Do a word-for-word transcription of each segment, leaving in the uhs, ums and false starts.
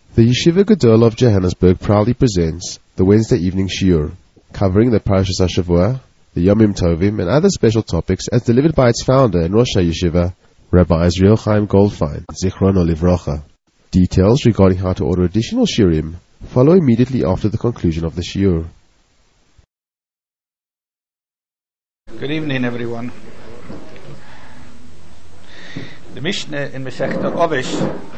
The Yeshiva Gedol of Johannesburg proudly presents the Wednesday evening shiur, covering the Parashas HaShavua, the Yomim Tovim, and other special topics as delivered by its founder and Rosh HaYeshiva, Rabbi Israel Chaim Goldfein, Zichrono Livrocha. Details regarding how to order additional shiurim follow immediately after the conclusion of the shiur. Good evening, everyone. The Mishnah in Masechta Ovesh,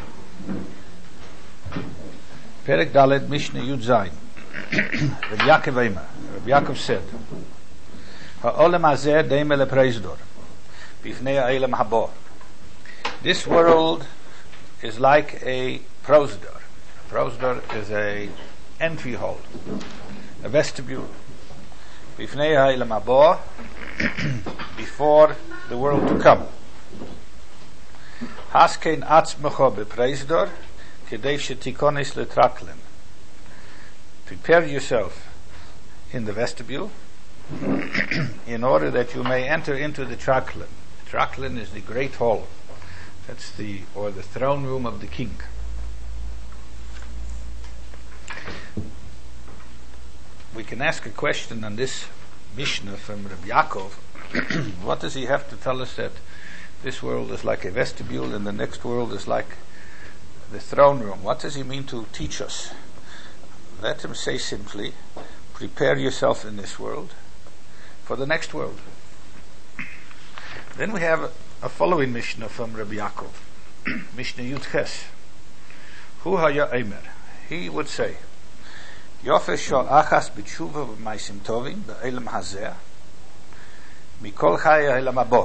Perek Dalet, Mishnah Yud Zayin. Rabbi Yaakov Eimer, Rabbi Yaakov said, Ha'olam hazeh deimeh lepreisdor, bifnei ha'olam haba. This world is like a prosdor. A prosdor is a entry hall, a vestibule. Bifnei ha'olam haba, before the world to come. Haskein atzmecha bepreisdor, kedei shetikonis letraklen. Prepare yourself in the vestibule in order that you may enter into the traklen. The traklen is the great hall. That's the, or the throne room of the king. We can ask a question on this Mishnah from Rabbi Yaakov. What does he have to tell us that this world is like a vestibule and the next world is like the throne room? What does he mean to teach us? Let him say simply, prepare yourself in this world for the next world. Then we have a, a following Mishnah from Rabbi Yaakov, Mishnah Yud Ches. Hu haya Eimer. He would say, Yofe shal achas b'tshuva v'maisim tovim b'elam hazeh mikol chaya elam habo.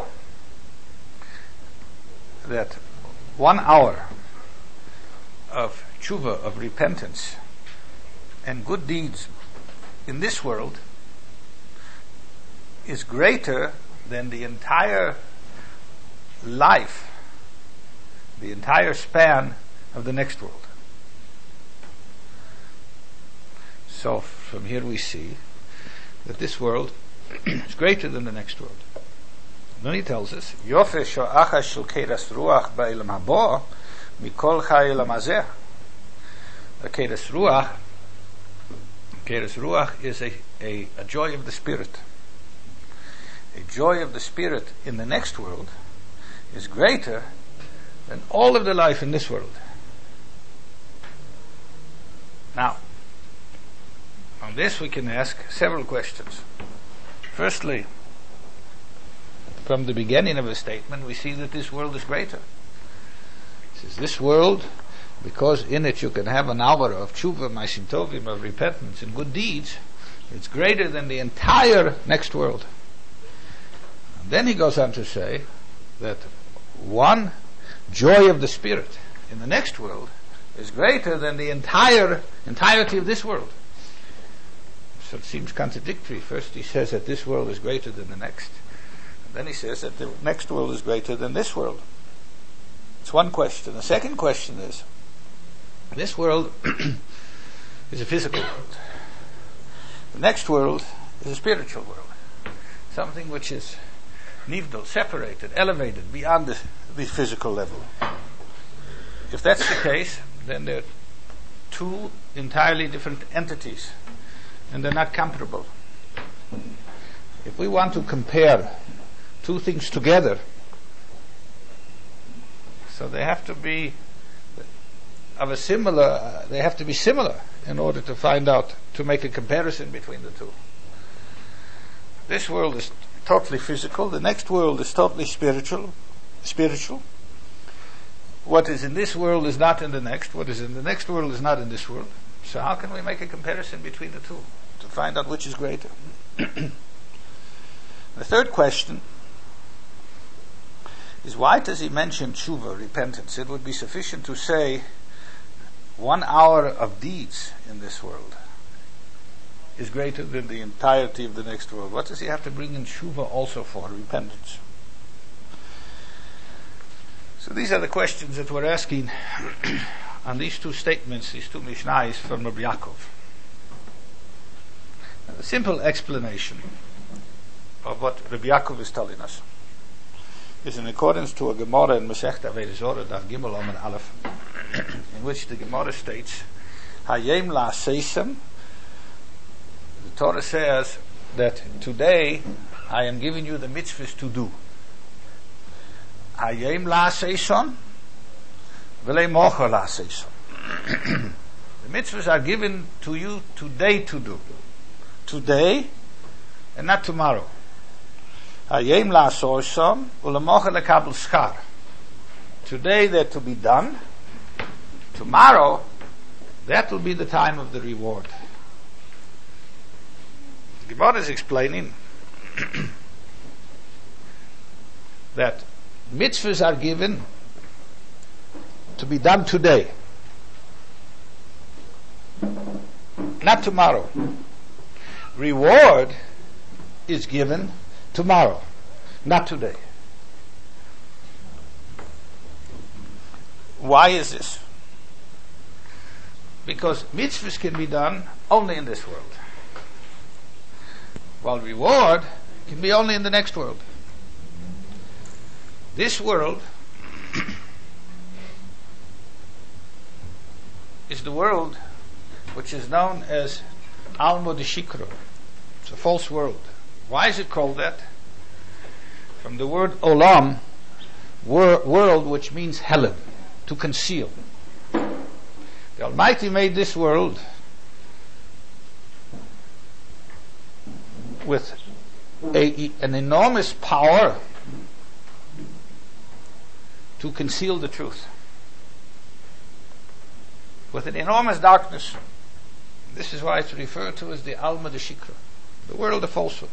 That one hour of tshuva, of repentance, and good deeds in this world is greater than the entire life, the entire span of the next world. So from here we see that this world is greater than the next world. Then he tells us, Yofe sho'achas shel kedas ruach ba'elam haba mikol chai elam hazeh. The kedas ruach, kedas ruach is a, a, a joy of the spirit. A joy of the spirit in the next world is greater than all of the life in this world. Now, on this we can ask several questions. Firstly, from the beginning of the statement, we see that this world is greater. It says, this world, because in it you can have an hour of tshuva, maisim tovim, of repentance and good deeds, it's greater than the entire next world. And then he goes on to say that one joy of the spirit in the next world is greater than the entire entirety of this world. So it seems contradictory. First he says that this world is greater than the next. Then he says that the next world is greater than this world. It's one question. The second question is, this world is a physical world. The next world is a spiritual world. Something which is nivdal, separated, elevated beyond the, the physical level. If that's the case, then there are two entirely different entities, and they're not comparable. If we want to compare two things together, so they have to be of a similar, uh, they have to be similar in order to find out, to make a comparison between the two. This world is totally physical, the next world is totally spiritual, spiritual. What is in this world is not in the next, what is in the next world is not in this world. So how can we make a comparison between the two to find out which is greater? The third question is, why does he mention tshuva, repentance? It would be sufficient to say one hour of deeds in this world is greater than the entirety of the next world. What does he have to bring in tshuva also for, repentance? So these are the questions that we're asking on these two statements, these two mishnayos from Rabbi Yaakov. Now, the simple explanation of what Rabbi Yaakov is telling us is in accordance to a Gemara in Masechta Avodah Zarah, Daf Gimel Amud Aleph. in which the Gemara states, Hayem la seisem. The Torah says that today I am giving you the mitzvahs to do. Hayem la seison, v'lei mocha la seison. The mitzvahs are given to you today to do. Today and not tomorrow. Hayem la seison, v'lei mocha lekabel schar. Today they're to be done. Tomorrow, that will be the time of the reward. The Gemara is explaining that mitzvahs are given to be done today, not tomorrow. Reward is given tomorrow, not today. Why is this? Because mitzvahs can be done only in this world, while reward can be only in the next world. This world is the world which is known as Alma de Shikra. It's a false world. Why is it called that? From the word olam, wor- world, which means helen, to conceal. The Almighty made this world with a, an enormous power to conceal the truth, with an enormous darkness. This is why it's referred to as the Alma de Shikra, the world of falsehood.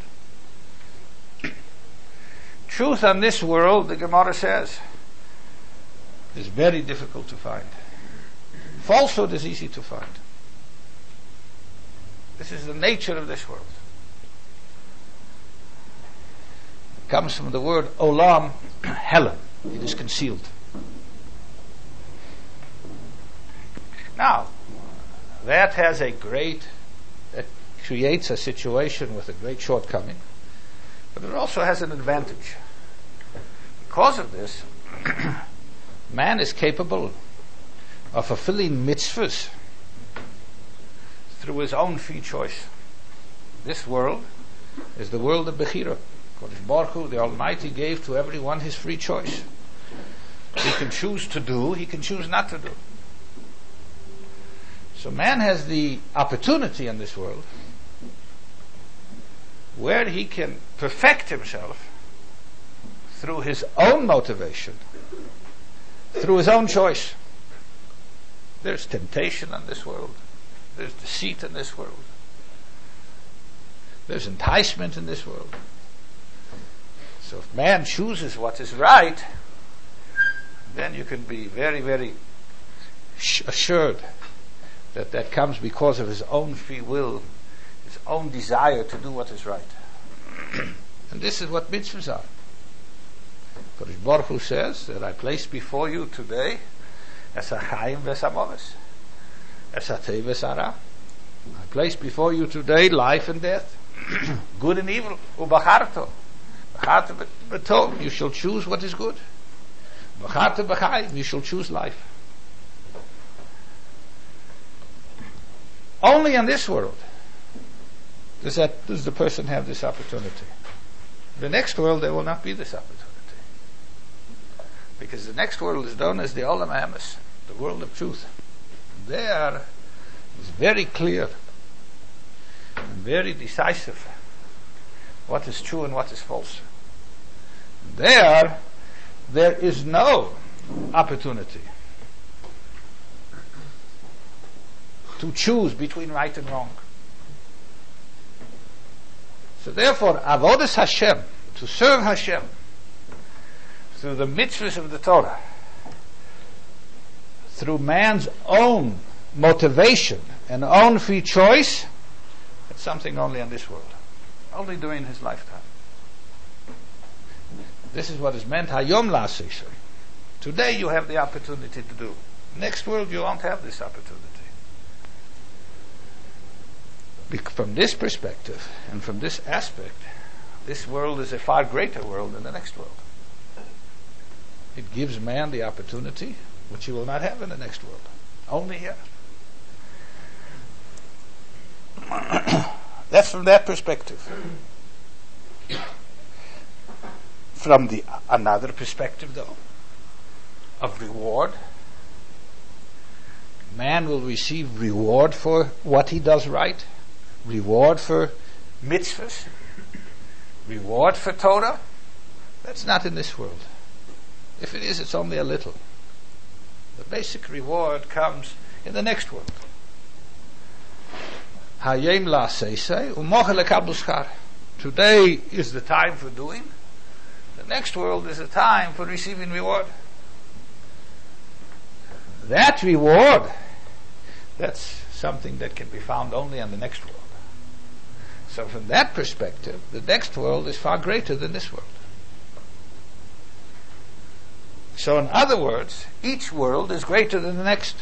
Truth on this world, the Gemara says, is very difficult to find. Falsehood is easy to find. This is the nature of this world. It comes from the word olam, helen. It is concealed. Now, that has a great, that creates a situation with a great shortcoming, but it also has an advantage. Because of this, man is capable of fulfilling mitzvahs through his own free choice. This world is the world of Bechira. Kodesh Baruch Hu, the Almighty, gave to everyone his free choice. He can choose to do, he can choose not to do. So man has the opportunity in this world where he can perfect himself through his own motivation, through his own choice. There's temptation in this world. There's deceit in this world. There's enticement in this world. So if man chooses what is right, then you can be very, very assured that that comes because of his own free will, his own desire to do what is right. And this is what mitzvahs are. Kodesh Baruch Hu says that I place before you today as a chayim v'samoves, as a tei v'sara. I place before you today life and death, good and evil. Ubacharto, bacharto b'tov, you shall choose what is good. Bacharto b'chayim, you shall choose life. Only in this world does that does the person have this opportunity. The next world there will not be this opportunity, because the next world is known as the Olam Hamas, the world of truth. There is very clear and very decisive what is true and what is false. There, there is no opportunity to choose between right and wrong. So therefore, avodas Hashem, to serve Hashem through the mitzvahs of the Torah, through man's own motivation and own free choice, it's something only in this world, only during his lifetime. This is what is meant hayom la'aseh. Today you have the opportunity to do. Next world you won't have this opportunity. From this perspective and from this aspect, this world is a far greater world than the next world. It gives man the opportunity which you will not have in the next world. Only here. That's from that perspective. From the another perspective, though, of reward, man will receive reward for what he does right, reward for mitzvahs, reward for Torah. That's not in this world. If it is, it's only a little. The basic reward comes in the next world. Hayem la seisei umoche lekabel schar. Today is the time for doing. The next world is the time for receiving reward. That reward, that's something that can be found only in the next world. So from that perspective, the next world is far greater than this world. So in other words, each world is greater than the next.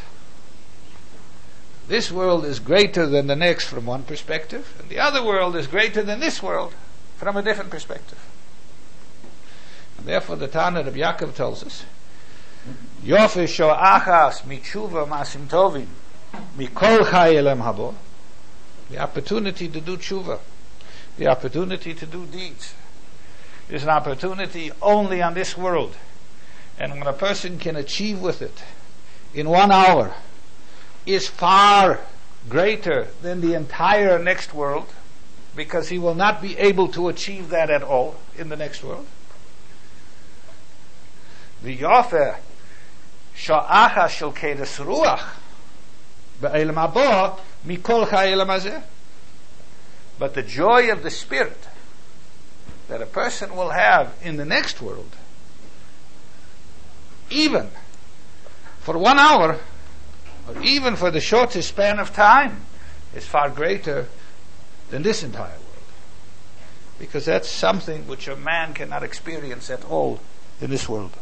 This world is greater than the next from one perspective, and the other world is greater than this world from a different perspective. And therefore the Tana Rabbi Yaakov tells us, Yofe sho'achas mitshuva masim tovim mikol chai elem habo. The opportunity to do tshuva, the opportunity to do deeds, is an opportunity only on this world. And when a person can achieve with it in one hour, is far greater than the entire next world, because he will not be able to achieve that at all in the next world. The yofer sha'acha shel kedes ruach be'elam haba mikol chai elam hazeh. But the joy of the spirit that a person will have in the next world, even for one hour, or even for the shortest span of time, is far greater than this entire world. Because that's something which a man cannot experience at all in this world.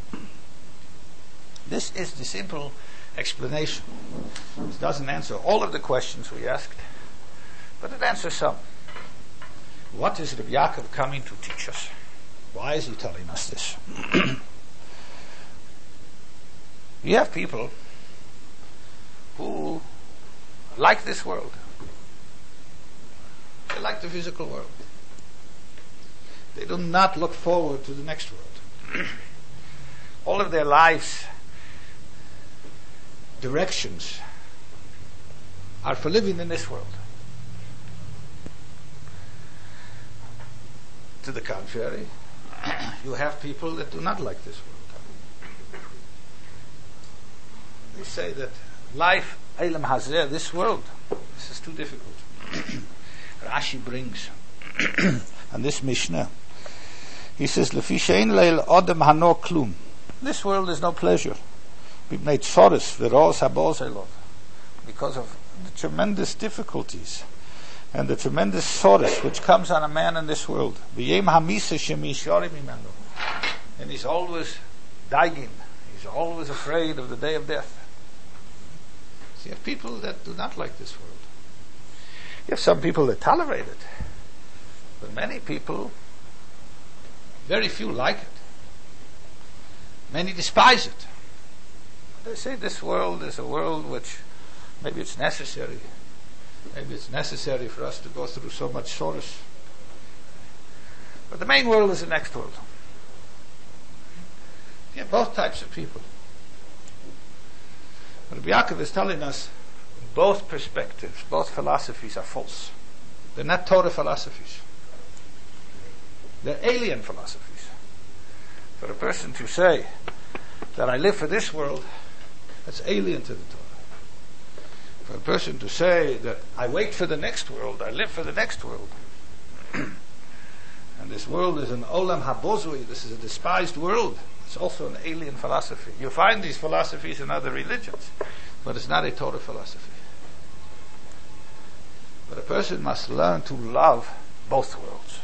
This is the simple explanation. It doesn't answer all of the questions we asked, but it answers some. What is Rabbi Yaakov coming to teach us? Why is he telling us this? You have people who like this world. They like the physical world. They do not look forward to the next world. All of their lives' directions are for living in this world. To the contrary, you have people that do not like this world. They say that life, Eilam Hazeh, this world, this is too difficult. Rashi brings, and this Mishnah, he says, Lefi she'ein leil odem hano klum. This world is no pleasure. We've made tzoros v'roz habos elov, because of the tremendous difficulties and the tremendous tzoros which comes on a man in this world. V'yem hamisa shemishori mimenu, and he's always dying. He's always afraid of the day of death. You have people that do not like this world. You have some people that tolerate it. But many people, very few like it. Many despise it. They say this world is a world which maybe it's necessary. Maybe it's necessary for us to go through so much sorrows. But the main world is the next world. You have both types of people. Rabbi Yaakov is telling us both perspectives, both philosophies are false. They're not Torah philosophies. They're alien philosophies. For a person to say that I live for this world, that's alien to the Torah. For a person to say that I wait for the next world, I live for the next world, and this world is an olam habozui, this is a despised world, it's also an alien philosophy. You find these philosophies in other religions, but it's not a Torah philosophy. But a person must learn to love both worlds.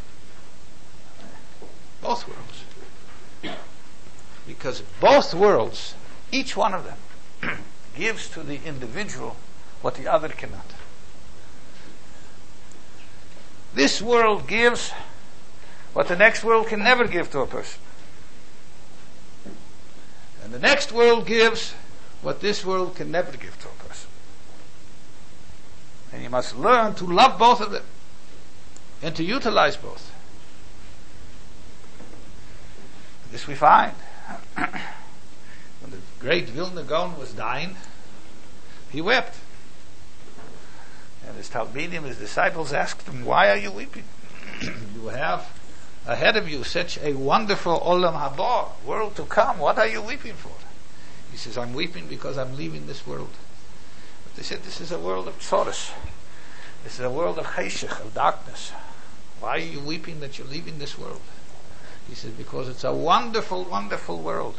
Both worlds. Because both worlds, each one of them, gives to the individual what the other cannot. This world gives what the next world can never give to a person. And the next world gives what this world can never give to a person. And you must learn to love both of them and to utilize both. This we find. When the great Vilna Gaon was dying, he wept. And his Talmidim, his disciples, asked him, "Why are you weeping? You have ahead of you such a wonderful Olam Haba, world to come. What are you weeping for?" He says, "I'm weeping because I'm leaving this world." But they said, "This is a world of tzoros. This is a world of cheshech, of darkness. Why are you weeping that you're leaving this world?" He says, "Because it's a wonderful, wonderful world.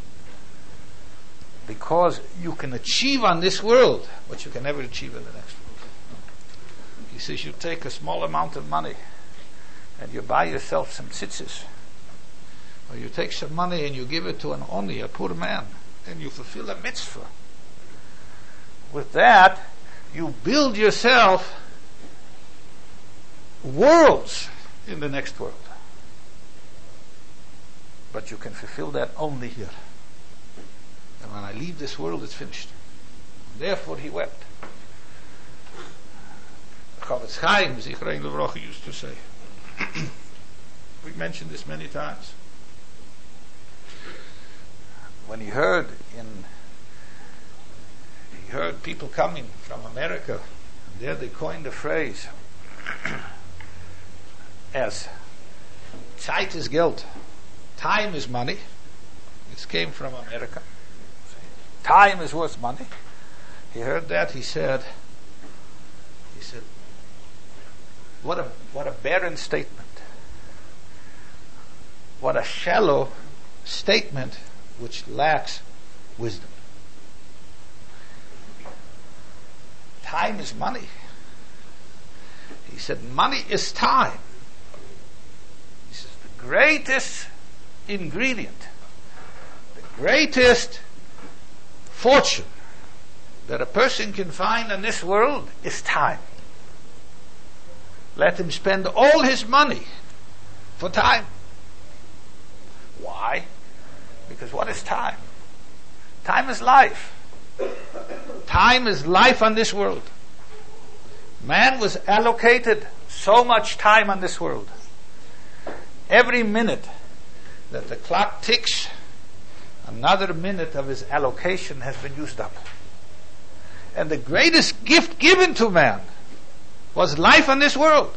Because you can achieve on this world what you can never achieve in the next world." He says, "You take a small amount of money and you buy yourself some tzitzis, or you take some money and you give it to an oni, a poor man, and you fulfill a mitzvah. With that, you build yourself worlds in the next world. But you can fulfill that only here. And when I leave this world, it's finished." Therefore he wept. Chavetz Chaim, Zichrein Levrocha, used to say, we've mentioned this many times, when he heard in he heard people coming from America, and there they coined the phrase as Zeit is Geld, time is money. This came from America. Time is worth money. He heard that, he said, he said, what a what a barren statement. What a shallow statement which lacks wisdom. Time is money. He said, money is time. He says, the greatest ingredient, the greatest fortune that a person can find in this world is time. Let him spend all his money for time. Why? Because what is time? Time is life. Time is life on this world. Man was allocated so much time on this world. Every minute that the clock ticks, another minute of his allocation has been used up. And the greatest gift given to man was life on this world.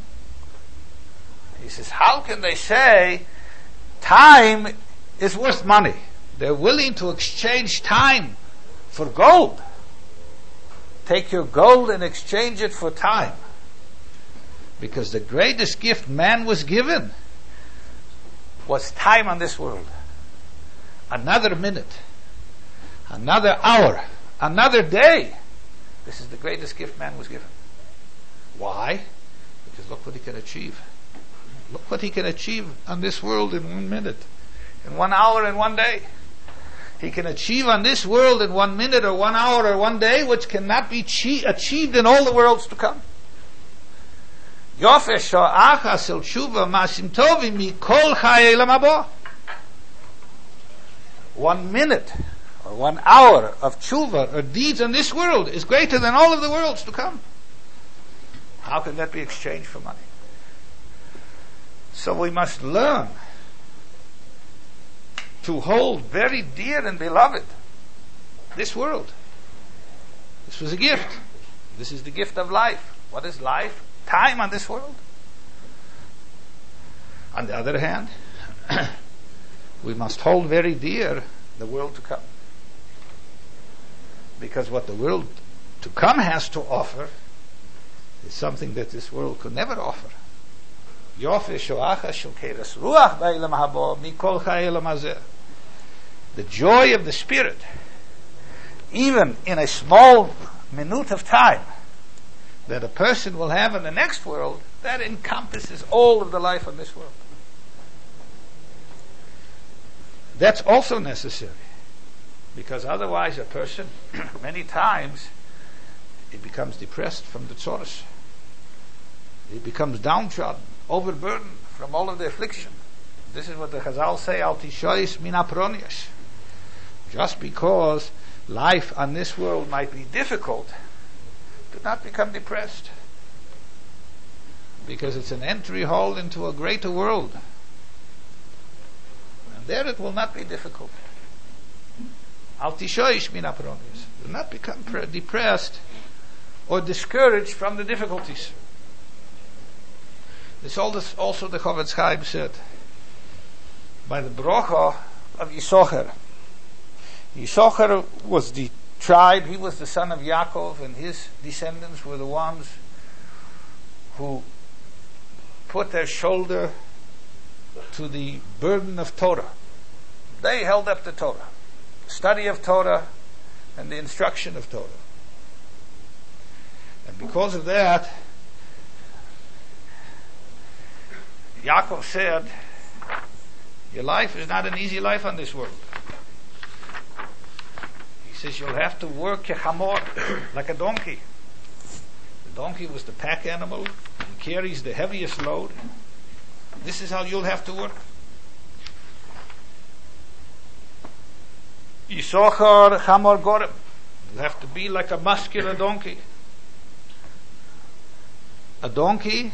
He says, how can they say time is worth money? They're willing to exchange time for gold. Take your gold and exchange it for time. Because the greatest gift man was given was time on this world. Another minute, another hour, another day. This is the greatest gift man was given. Why? Because look what he can achieve. Look what he can achieve on this world in one minute, in one hour, in one day. He can achieve on this world in one minute or one hour or one day which cannot be che- achieved in all the worlds to come. Yofeh sho'acha sel tshuva masim tovim mikol chayei olam haba. One minute or one hour of tshuva or deeds in this world is greater than all of the worlds to come. How can that be exchanged for money? So we must learn to hold very dear and beloved this world. This was a gift. This is the gift of life. What is life? Time on this world. On the other hand, we must hold very dear the world to come. Because what the world to come has to offer is something that this world could never offer. The joy of the Spirit, even in a small minute of time, that a person will have in the next world, that encompasses all of the life of this world. That's also necessary, because otherwise a person, many times, it becomes depressed from the tzoros. It becomes downtrodden, overburdened from all of the affliction. This is what the Chazal say, Al tishois min apronias. Just because life on this world might be difficult, do not become depressed. Because it's an entry hole into a greater world. And there it will not be difficult. Al tishoish min hapronis. Do not become pre- depressed or discouraged from the difficulties. This also the Chofetz Chaim said by the brocha of Yisachar. Yisachar was the tribe, he was the son of Yaakov, and his descendants were the ones who put their shoulder to the burden of Torah. They held up the Torah, the study of Torah and the instruction of Torah. And because of that, Yaakov said, your life is not an easy life on this world. He says you'll have to work kechamor, like a donkey. The donkey was the pack animal. He carries the heaviest load. This is how you'll have to work. Yisachar chamor gorem. You'll have to be like a muscular donkey. A donkey,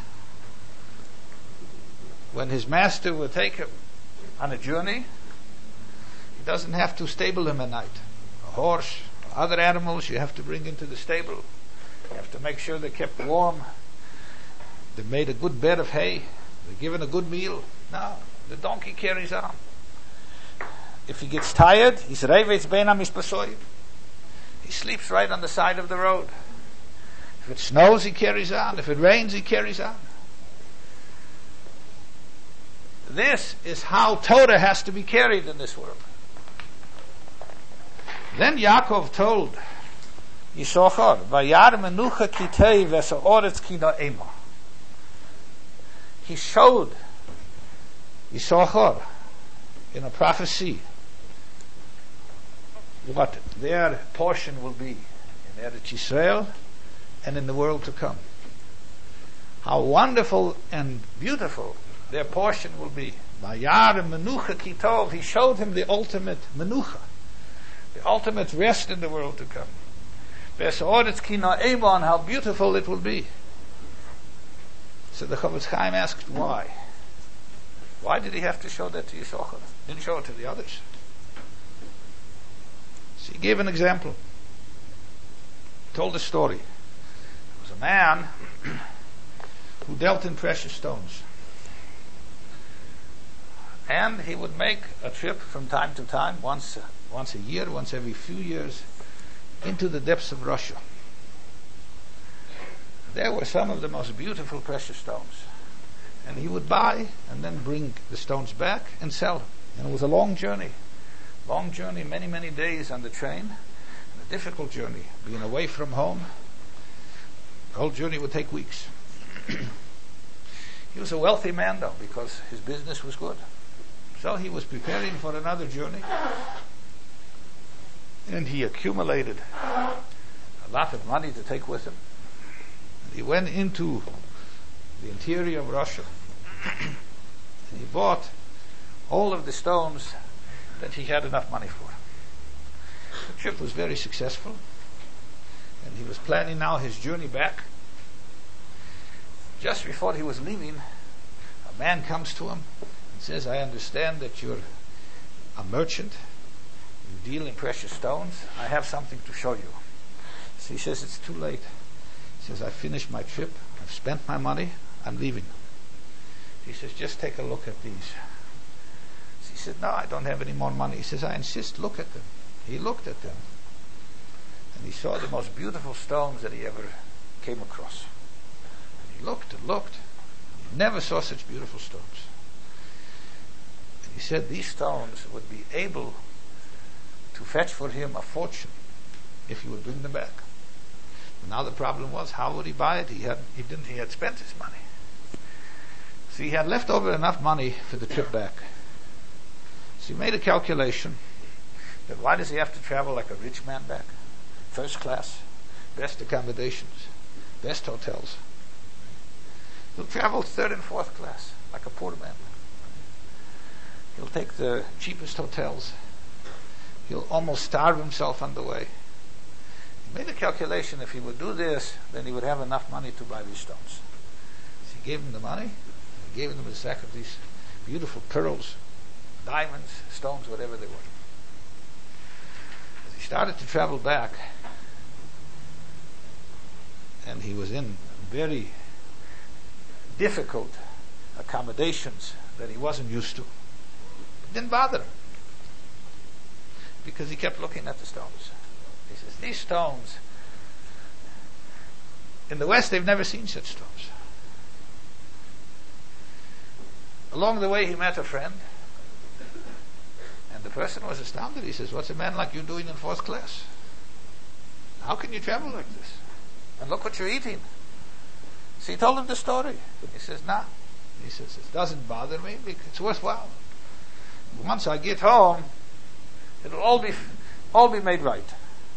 when his master will take him on a journey, he doesn't have to stable him at night. A horse, other animals you have to bring into the stable. You have to make sure they're kept warm. They're made a good bed of hay. They're given a good meal. No, the donkey carries on. If he gets tired, he's revetz beinam ispasoy. He sleeps right on the side of the road. If it snows, he carries on. If it rains, he carries on. This is how Torah has to be carried in this world. Then Yaakov told Yisachar, "Vayar menucha kitei v'sa'oretz kina ema." He showed Yisachar in a prophecy what their portion will be in Eretz Yisrael and in the world to come. How wonderful and beautiful their portion will be. Vayar menucha kitov. He showed him the ultimate menucha, the ultimate rest in the world to come. V'sa'oretz kina ema, and how beautiful it will be. So the Chofetz Chaim asked, why? Why did he have to show that to Yisachar? Didn't show it to the others. So he gave an example. He told a story. There was a man who dealt in precious stones. And he would make a trip from time to time, once, once a year, once every few years, into the depths of Russia. There were some of the most beautiful precious stones. And he would buy and then bring the stones back and sell them. And it was a long journey. Long journey, many, many days on the train. And a difficult journey, being away from home. The whole journey would take weeks. He was a wealthy man, though, because his business was good. So he was preparing for another journey. And he accumulated a lot of money to take with him. And he went into the interior of Russia. And he bought all of the stones that he had enough money for. The trip was very successful. And he was planning now his journey back. Just before he was leaving, a man comes to him and says, I understand that you're a merchant. You deal in precious stones. I have something to show you. So he says, it's too late. He says, I finished my trip. I've spent my money. I'm leaving. He says, just take a look at these. So he said, no, I don't have any more money. He says, I insist, look at them. He looked at them. And he saw the most beautiful stones that he ever came across. And he looked and looked. He never saw such beautiful stones. And he said these stones would be able to fetch for him a fortune if he would bring them back. And now the problem was, how would he buy it? He had he didn't he had spent his money. So he had left over enough money for the trip back. So he made a calculation that why does he have to travel like a rich man back? First class, best accommodations, best hotels. He'll travel third and fourth class like a poor man. He'll take the cheapest hotels, he'll almost starve himself on the way. He made a calculation, if he would do this, then he would have enough money to buy these stones. So he gave him the money, he gave him a sack of these beautiful pearls, diamonds, stones, whatever they were. As he started to travel back, and he was in very difficult accommodations that he wasn't used to. It didn't bother him, because he kept looking at the stones. He says, these stones, in the West, they've never seen such stones. Along the way, he met a friend, and the person was astounded. He says, what's a man like you doing in fourth class? How can you travel like this? And look what you're eating. So he told him the story. He says, nah. He says, it doesn't bother me because it's worthwhile. Once I get home, it'll all be all be made right.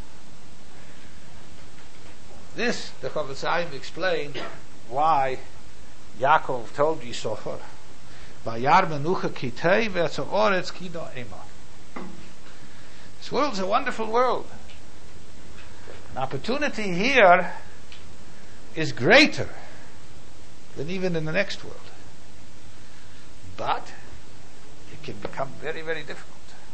This, the Chofetz Chaim explained why Yaakov told Yisachar, Vayar menucha kitei ve'etzo oretz kido ema. This world's a wonderful world. An opportunity here is greater than even in the next world. But it can become very, very difficult.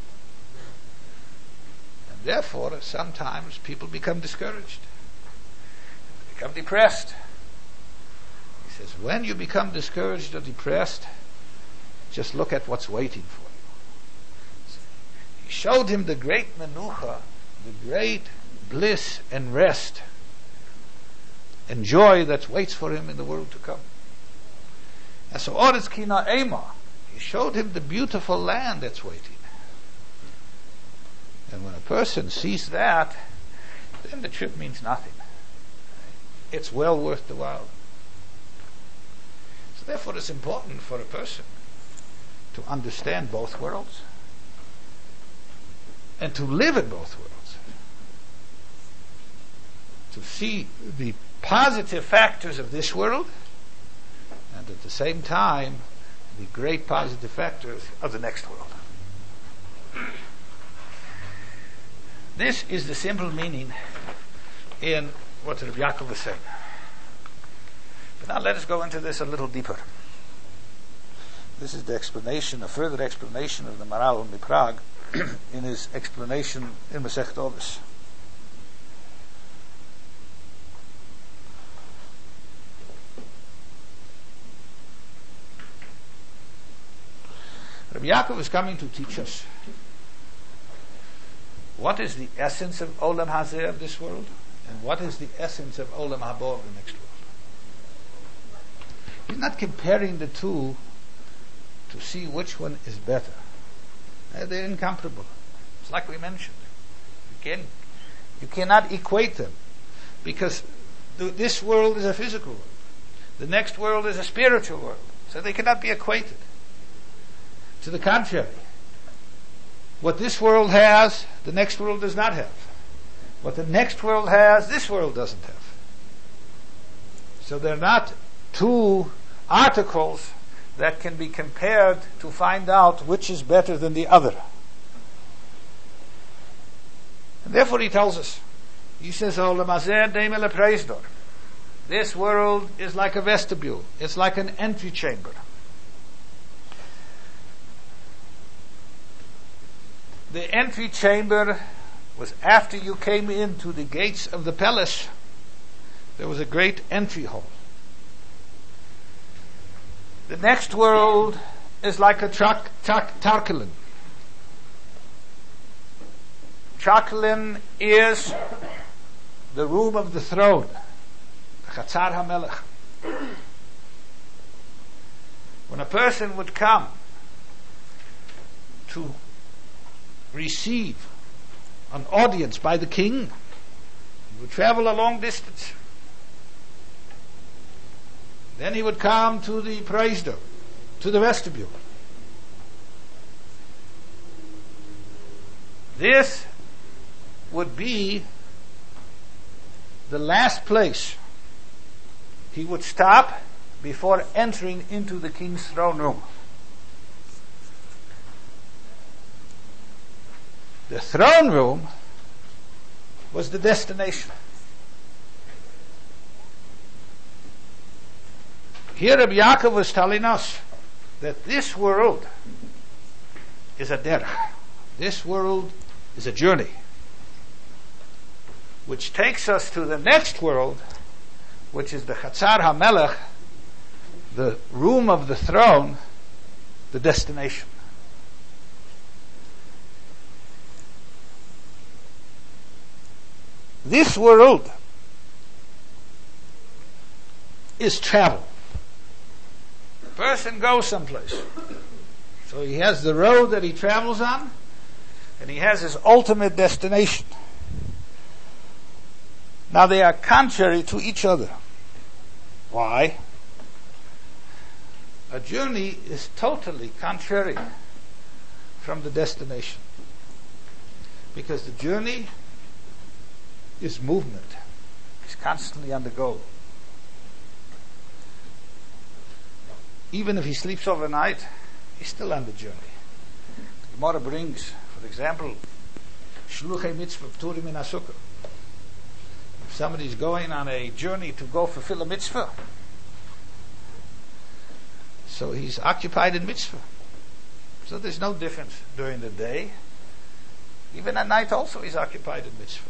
And therefore, sometimes people become discouraged. They become depressed. He says, when you become discouraged or depressed, just look at what's waiting for you. He showed him the great menucha, the great bliss and rest and joy that waits for him in the world to come. And so Oretz Kina Ema, he showed him the beautiful land that's waiting. And when a person sees that, then the trip means nothing. It's well worth the while. So therefore it's important for a person to understand both worlds and to live in both worlds. To see the positive factors of this world and at the same time the great positive factors of the next world. This is the simple meaning in what Rabbi Yaakov is saying. But now let us go into this a little deeper. This is the explanation, a further explanation of the Maharal Miprag in his explanation in Masechet Ovis. Rabbi Yaakov is coming to teach us what is the essence of Olam Hazeh, of this world, and what is the essence of Olam Habo, of the next world. He's not comparing the two to see which one is better. Uh, they're incomparable. It's like we mentioned. You can, you cannot equate them, because th- this world is a physical world. The next world is a spiritual world. So they cannot be equated. To the contrary, what this world has, the next world does not have. What the next world has, this world doesn't have. So they're not two articles that can be compared to find out which is better than the other. And therefore he tells us, he says, this world is like a vestibule. It's like an entry chamber. The entry chamber was after you came into the gates of the palace. There was a great entry hall. The next world is like a trak, trak, tarkelin. Tarkelin is the room of the throne, the Chatzar HaMelech. When a person would come to receive an audience by the king, he would travel a long distance. Then he would come to the Preisdor, to the vestibule. This would be the last place he would stop before entering into the king's throne room. The throne room was the destination. Here Rabbi Yaakov was telling us that this world is a derech. This world is a journey which takes us to the next world, which is the Chatzar HaMelech, the room of the throne, the destination. This world is travel. A person goes someplace. So he has the road that he travels on, and he has his ultimate destination. Now they are contrary to each other. Why? A journey is totally contrary from the destination. Because the journey is movement. It's constantly on the go. Even if he sleeps overnight, he's still on the journey. The Gemara brings, for example, Shluchei mitzvah pturim min hasukah. If somebody's going on a journey to go fulfill a mitzvah, so he's occupied in mitzvah. So there's no difference during the day. Even at night also he's occupied in mitzvah.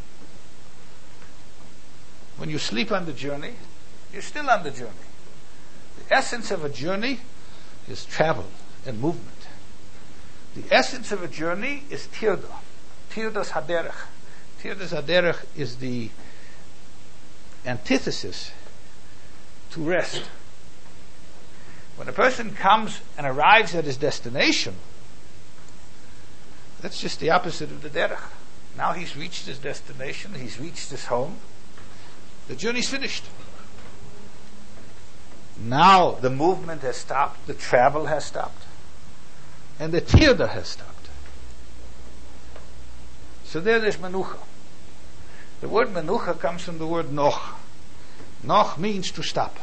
When you sleep on the journey, you're still on the journey. The essence of a journey is travel and movement. The essence of a journey is tirda. Tirdas haderech. Tirdas haderech is the antithesis to rest. When a person comes and arrives at his destination, that's just the opposite of the derech. Now he's reached his destination, he's reached his home. The journey's finished. Now the movement has stopped, the travel has stopped, and the tirda has stopped. So there is menucha. The word menucha comes from the word noch. Noch means to stop.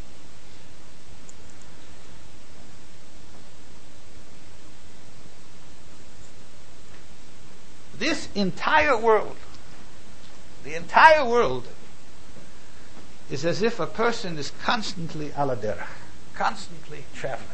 This entire world, the entire world, is as if a person is constantly ala derech, constantly traveling.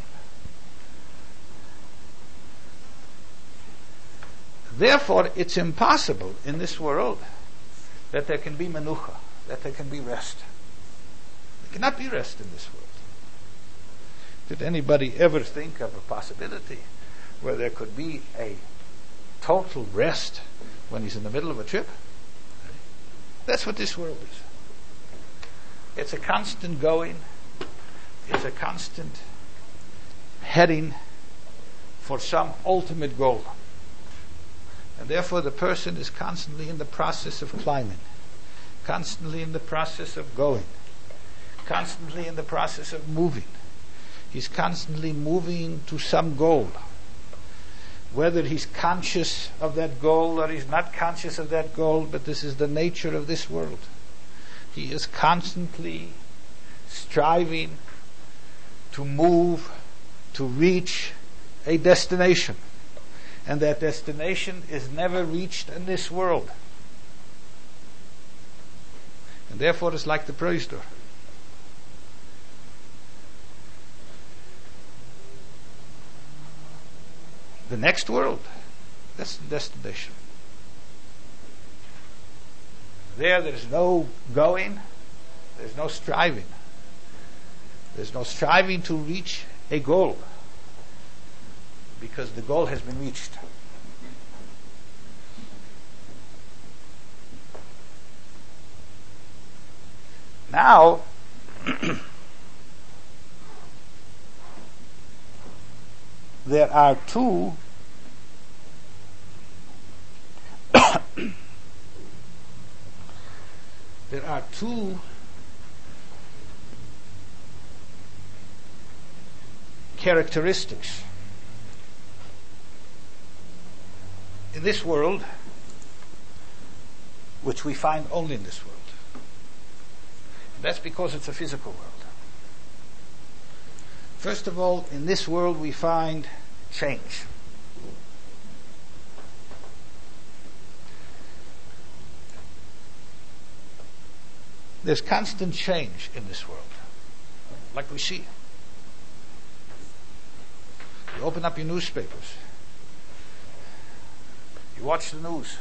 Therefore, it's impossible in this world that there can be menucha, that there can be rest. There cannot be rest in this world. Did anybody ever think of a possibility where there could be a total rest when he's in the middle of a trip? That's what this world is. It's a constant going. It's a constant heading for some ultimate goal. And therefore the person is constantly in the process of climbing, constantly in the process of going, constantly in the process of moving. He's constantly moving to some goal. Whether he's conscious of that goal or he's not conscious of that goal, but this is the nature of this world. He is constantly striving to move, to reach a destination. And that destination is never reached in this world. And therefore it's like the Preistor. The next world, that's the destination. There, there's no going, there's no striving. There's no striving to reach a goal, because the goal has been reached. Now, there are two there are two characteristics in this world which we find only in this world. And that's because it's a physical world. First of all, in this world we find change. there's constant change in this world, like we see. You open up your newspapers, you watch the news.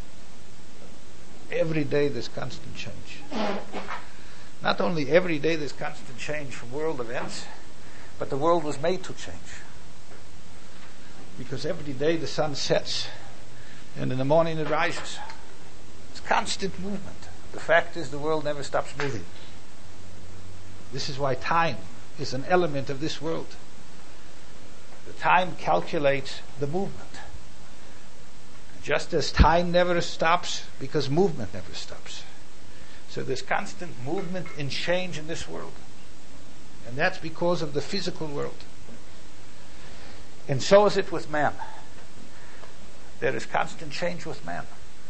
Every day there's constant change. Not only every day there's constant change from world events, but the world was made to change. Because every day the sun sets and in the morning it rises. It's constant movement. The fact is the world never stops moving. This is why time is an element of this world. The time calculates the movement. Just as time never stops, because movement never stops. So there's constant movement and change in this world. And that's because of the physical world. And so is it with man. There is constant change with man.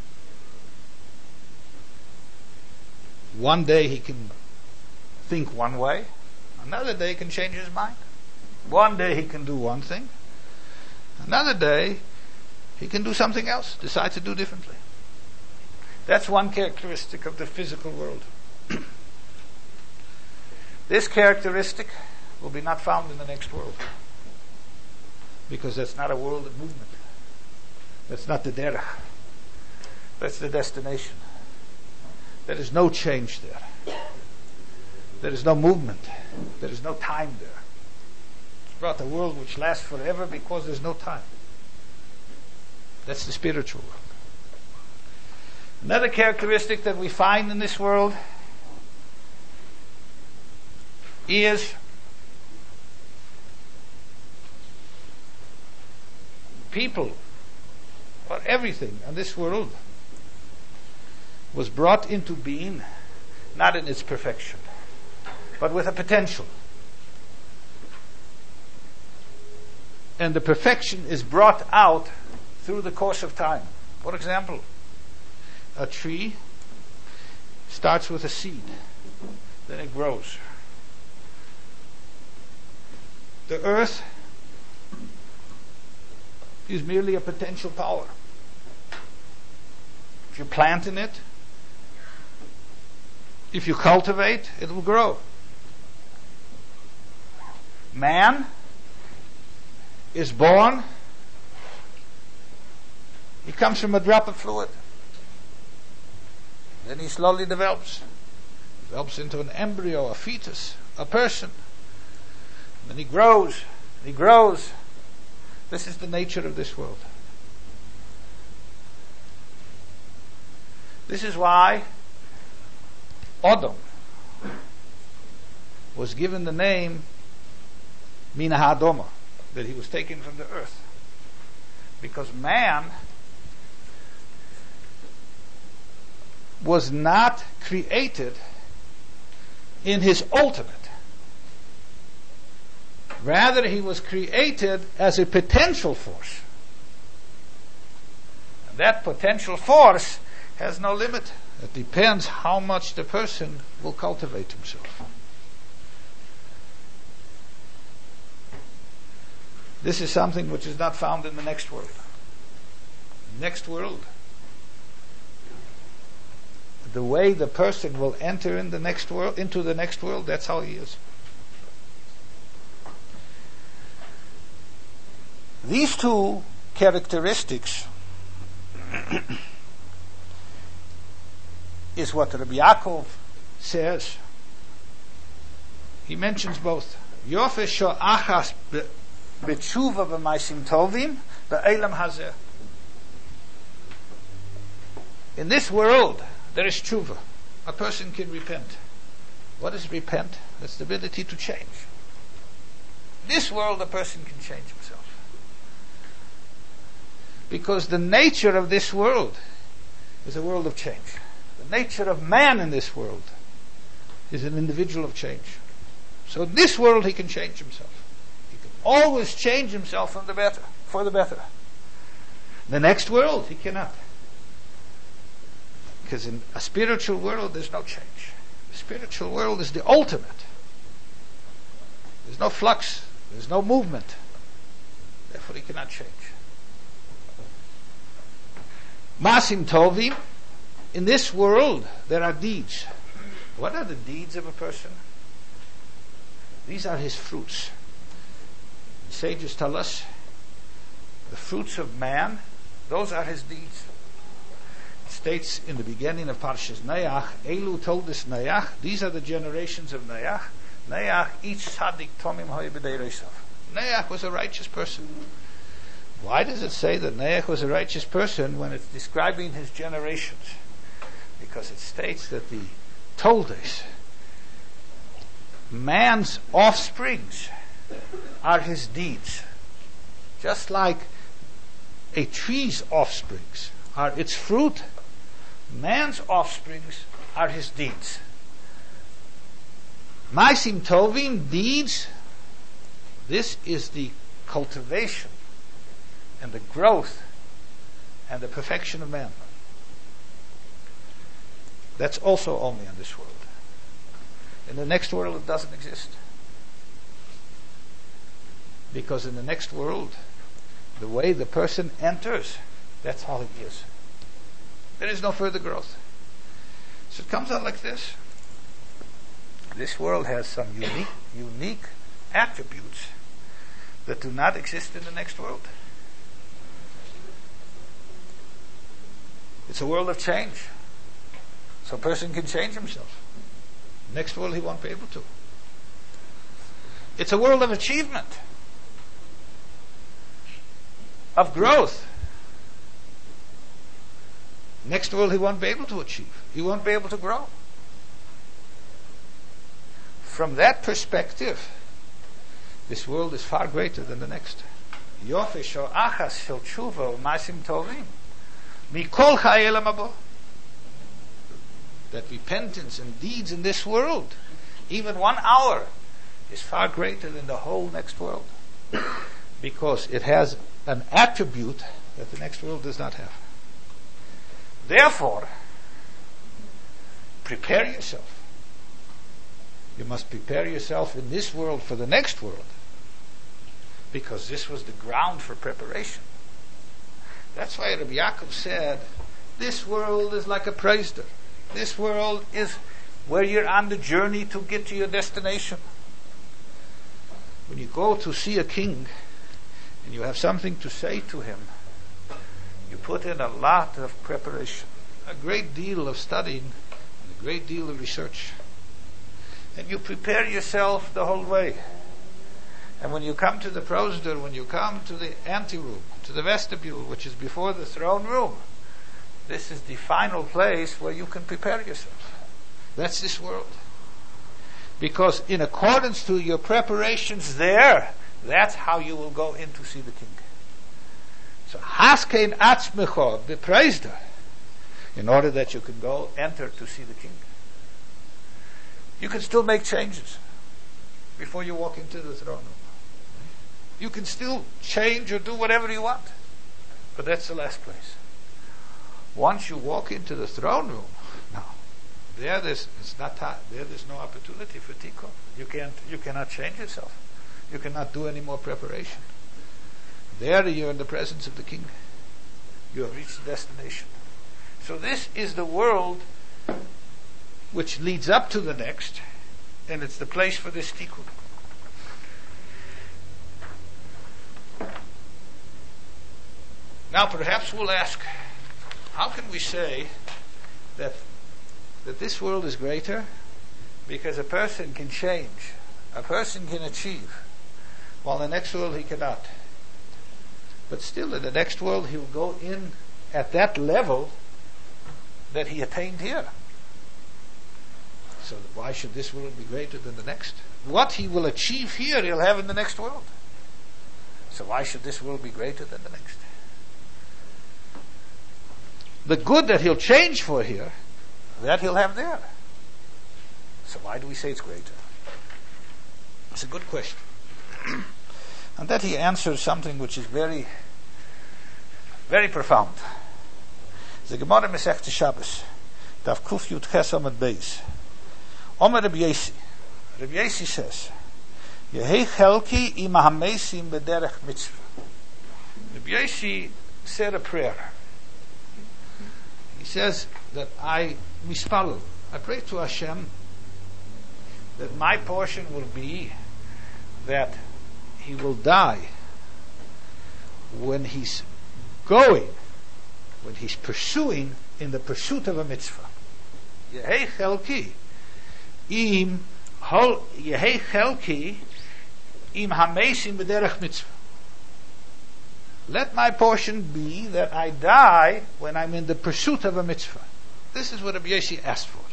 One day he can think one way. Another day he can change his mind. One day he can do one thing. Another day he can do something else, decide to do differently. That's one characteristic of the physical world. This characteristic will be not found in the next world. Because that's not a world of movement. That's not the derech. That's the destination. There is no change there. There is no movement. There is no time there. It's brought a world which lasts forever because there's no time. That's the spiritual world. Another characteristic that we find in this world is people, or everything in this world, was brought into being not in its perfection, but with a potential. And the perfection is brought out through the course of time. For example, a tree starts with a seed, then it grows. The earth is merely a potential power. If you plant in it, if you cultivate, it will grow. Man is born. He comes from a drop of fluid. Then he slowly develops. Develops into an embryo, a fetus, a person. Then he grows. He grows. This is the nature of this world. This is why Adam was given the name Mina Ha'adama, that he was taken from the earth. Because man was not created in his ultimate. Rather, he was created as a potential force. And that potential force has no limit. It depends how much the person will cultivate himself. This is something which is not found in the next world. Next world, the way the person will enter in the next world, into the next world, that's how he is. These two characteristics is what Rabbi Yaakov says. He mentions both. Yofeh sho'achas b'tshuva b'maisim tovim b'elam hazeh. In this world, there is tshuva. A person can repent. What is repent? That's the ability to change. In this world, a person can change himself. Because the nature of this world is a world of change. The nature of man in this world is an individual of change. So in this world he can change himself. He can always change himself from the better, for the better. The next world he cannot. Because in a spiritual world there's no change. The spiritual world is the ultimate. There's no flux, there's no movement. Therefore he cannot change. Masim Tovim, in this world there are deeds. What are the deeds of a person? These are his fruits. The sages tell us the fruits of man, those are his deeds. It states in the beginning of Parshas Noach, Elu told us Noach, these are the generations of Noach. Noach, each tzaddik tomim hoy b'dei reisav. Noach was a righteous person. Why does it say that Noach was a righteous person when it's describing his generations? Because it states that the Toldos, man's offsprings, are his deeds. Just like a tree's offsprings are its fruit, man's offsprings are his deeds. Maisim Tovim, deeds, this is the cultivation and the growth and the perfection of man. That's also only in this world. In the next world it doesn't exist. Because in the next world, the way the person enters, that's all it is. There is no further growth. So it comes out like this. This world has some unique, unique attributes that do not exist in the next world. It's a world of change. So a person can change himself. Next world he won't be able to. It's a world of achievement, of growth. Next world he won't be able to achieve. He won't be able to grow. From that perspective, this world is far greater than the next. Yofish or achas shel tshuva u'masim tovim mikol chayei olam haba. That repentance and deeds in this world, even one hour, is far greater than the whole next world. Because it has an attribute that the next world does not have. Therefore, prepare yourself. You must prepare yourself in this world for the next world. Because this was the ground for preparation. That's why Rabbi Yaakov said, this world is like a praiser. This world is where you're on the journey to get to your destination. When you go to see a king and you have something to say to him, you put in a lot of preparation, a great deal of studying, and a great deal of research. And you prepare yourself the whole way. And when you come to the prosder, when you come to the anteroom, to the vestibule, which is before the throne room, this is the final place where you can prepare yourself. That's this world. Because in accordance to your preparations there, that's how you will go in to see the king. So, haskein atzmecha bepreisda, in order that you can go enter to see the king. You can still make changes before you walk into the throne room. You can still change or do whatever you want, but that's the last place. Once you walk into the throne room, now there there's it's not time. There there's no opportunity for tikkun. You can't you cannot change yourself. You cannot do any more preparation. There you're in the presence of the king. You have reached the destination. So this is the world which leads up to the next, and it's the place for this tikkun. Now perhaps we'll ask, how can we say that that this world is greater? Because a person can change, a person can achieve, while in the next world he cannot. But still in the next world he will go in at that level that he attained here. So why should this world be greater than the next? What he will achieve here he'll have in the next world. So why should this world be greater than the next? The good that he'll change for here, that he'll have there. So why do we say it's greater? It's a good question. And that he answers something which is very, very profound. The Gemara Masechta Shabbos, Daf Kuf Yud Ches Amud Beis. Omer Rabbi Yossi. Rabbi Yossi says, Yehei chelki im hamesim b'derech mitzvah. Rabbi Yossi said a prayer. He says that I mispalel, I pray to Hashem that my portion will be that he will die when he's going, when he's pursuing in the pursuit of a mitzvah. Yehei chelki im hol yehei chelki im hamesim b'derech mitzvah. Let my portion be that I die when I'm in the pursuit of a mitzvah. This is what Rabbi Yossi asked for.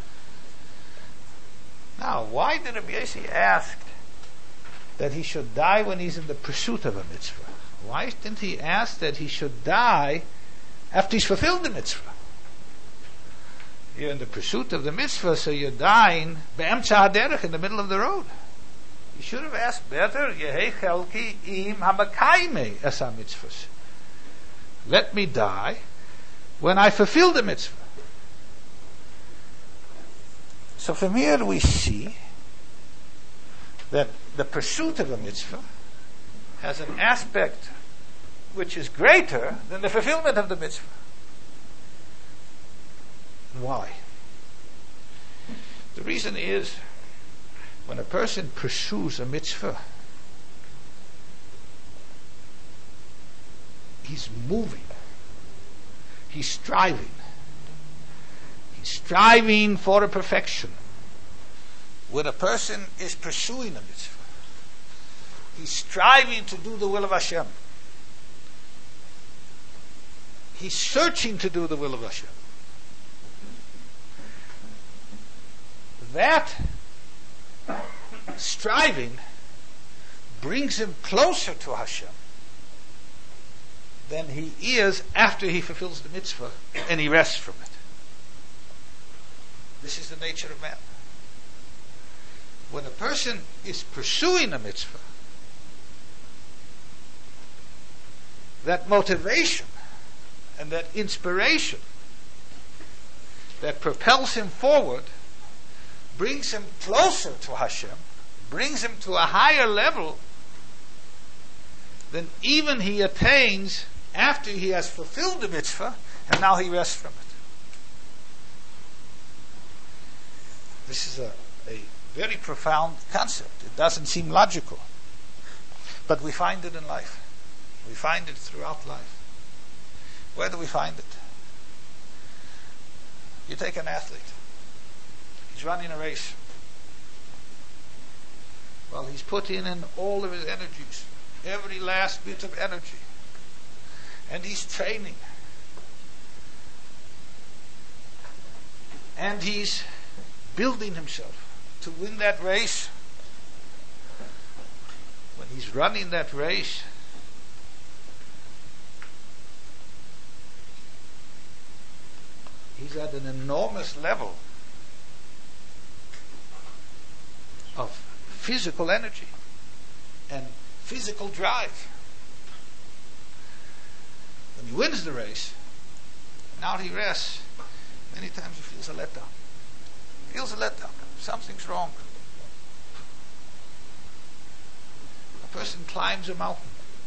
Now, why did Rabbi Yossi ask that he should die when he's in the pursuit of a mitzvah? Why didn't he ask that he should die after he's fulfilled the mitzvah? You're in the pursuit of the mitzvah, so you're dying be'emtza haderech, in the middle of the road. You should have asked better, Yehei chelki im hamakaimei es ha-mitzvahs. Let me die when I fulfill the mitzvah. So from here we see that the pursuit of a mitzvah has an aspect which is greater than the fulfillment of the mitzvah. Why? The reason is, when a person pursues a mitzvah, he's moving, he's striving, he's striving for a perfection. When a person is pursuing a mitzvah, he's striving to do the will of Hashem. He's searching to do the will of Hashem. That striving brings him closer to Hashem than he is after he fulfills the mitzvah and he rests from it. This is the nature of man. When a person is pursuing a mitzvah, that motivation and that inspiration that propels him forward brings him closer to Hashem, brings him to a higher level than even he attains after he has fulfilled the mitzvah and now he rests from it. This is a, a very profound concept. It doesn't seem logical, but we find it in life. We find it throughout life. Where do we find it? You take an athlete. He's running a race. Well, he's putting in all of his energies, every last bit of energy. And he's training. And he's building himself to win that race. When he's running that race, he's at an enormous level of physical energy and physical drive. When he wins the race, now he rests, many times he feels a letdown. He feels a letdown. Something's wrong. A person climbs a mountain.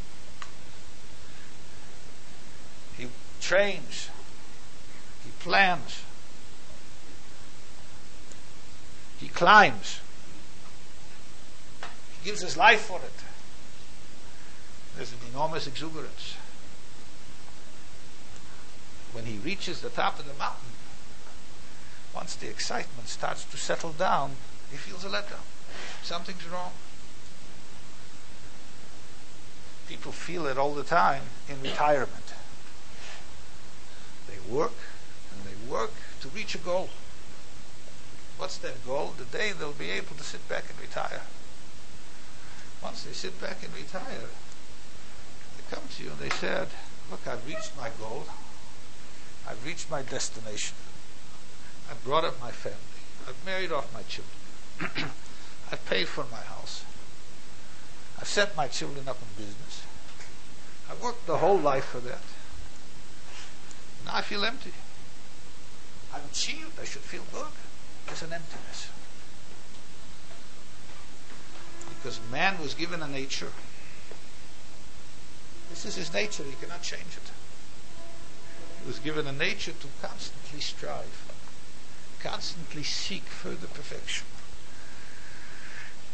He trains. He plans. He climbs. He gives his life for it. There's an enormous exuberance. When he reaches the top of the mountain, once the excitement starts to settle down, he feels a letdown. Something's wrong. People feel it all the time in retirement. They work and they work to reach a goal. What's that goal? The day they'll be able to sit back and retire. Once they sit back and retire, they come to you and they said, look, I've reached my goal. I've reached my destination. I've brought up my family. I've married off my children. I've paid for my house. I've set my children up in business. I've worked the whole life for that. Now I feel empty. I've achieved. I should feel good. There's an emptiness. Because man was given a nature. This is his nature. He cannot change it. He was given a nature to constantly strive, constantly seek further perfection,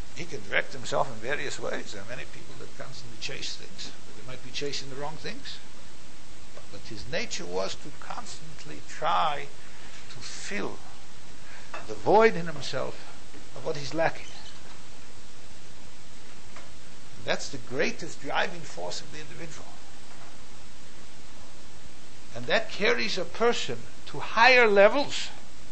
he can direct himself in various ways. There are many people that constantly chase things, but they might be chasing the wrong things. But his nature was to constantly try to fill the void in himself of what he's lacking. That's the greatest driving force of the individual. And that carries a person to higher levels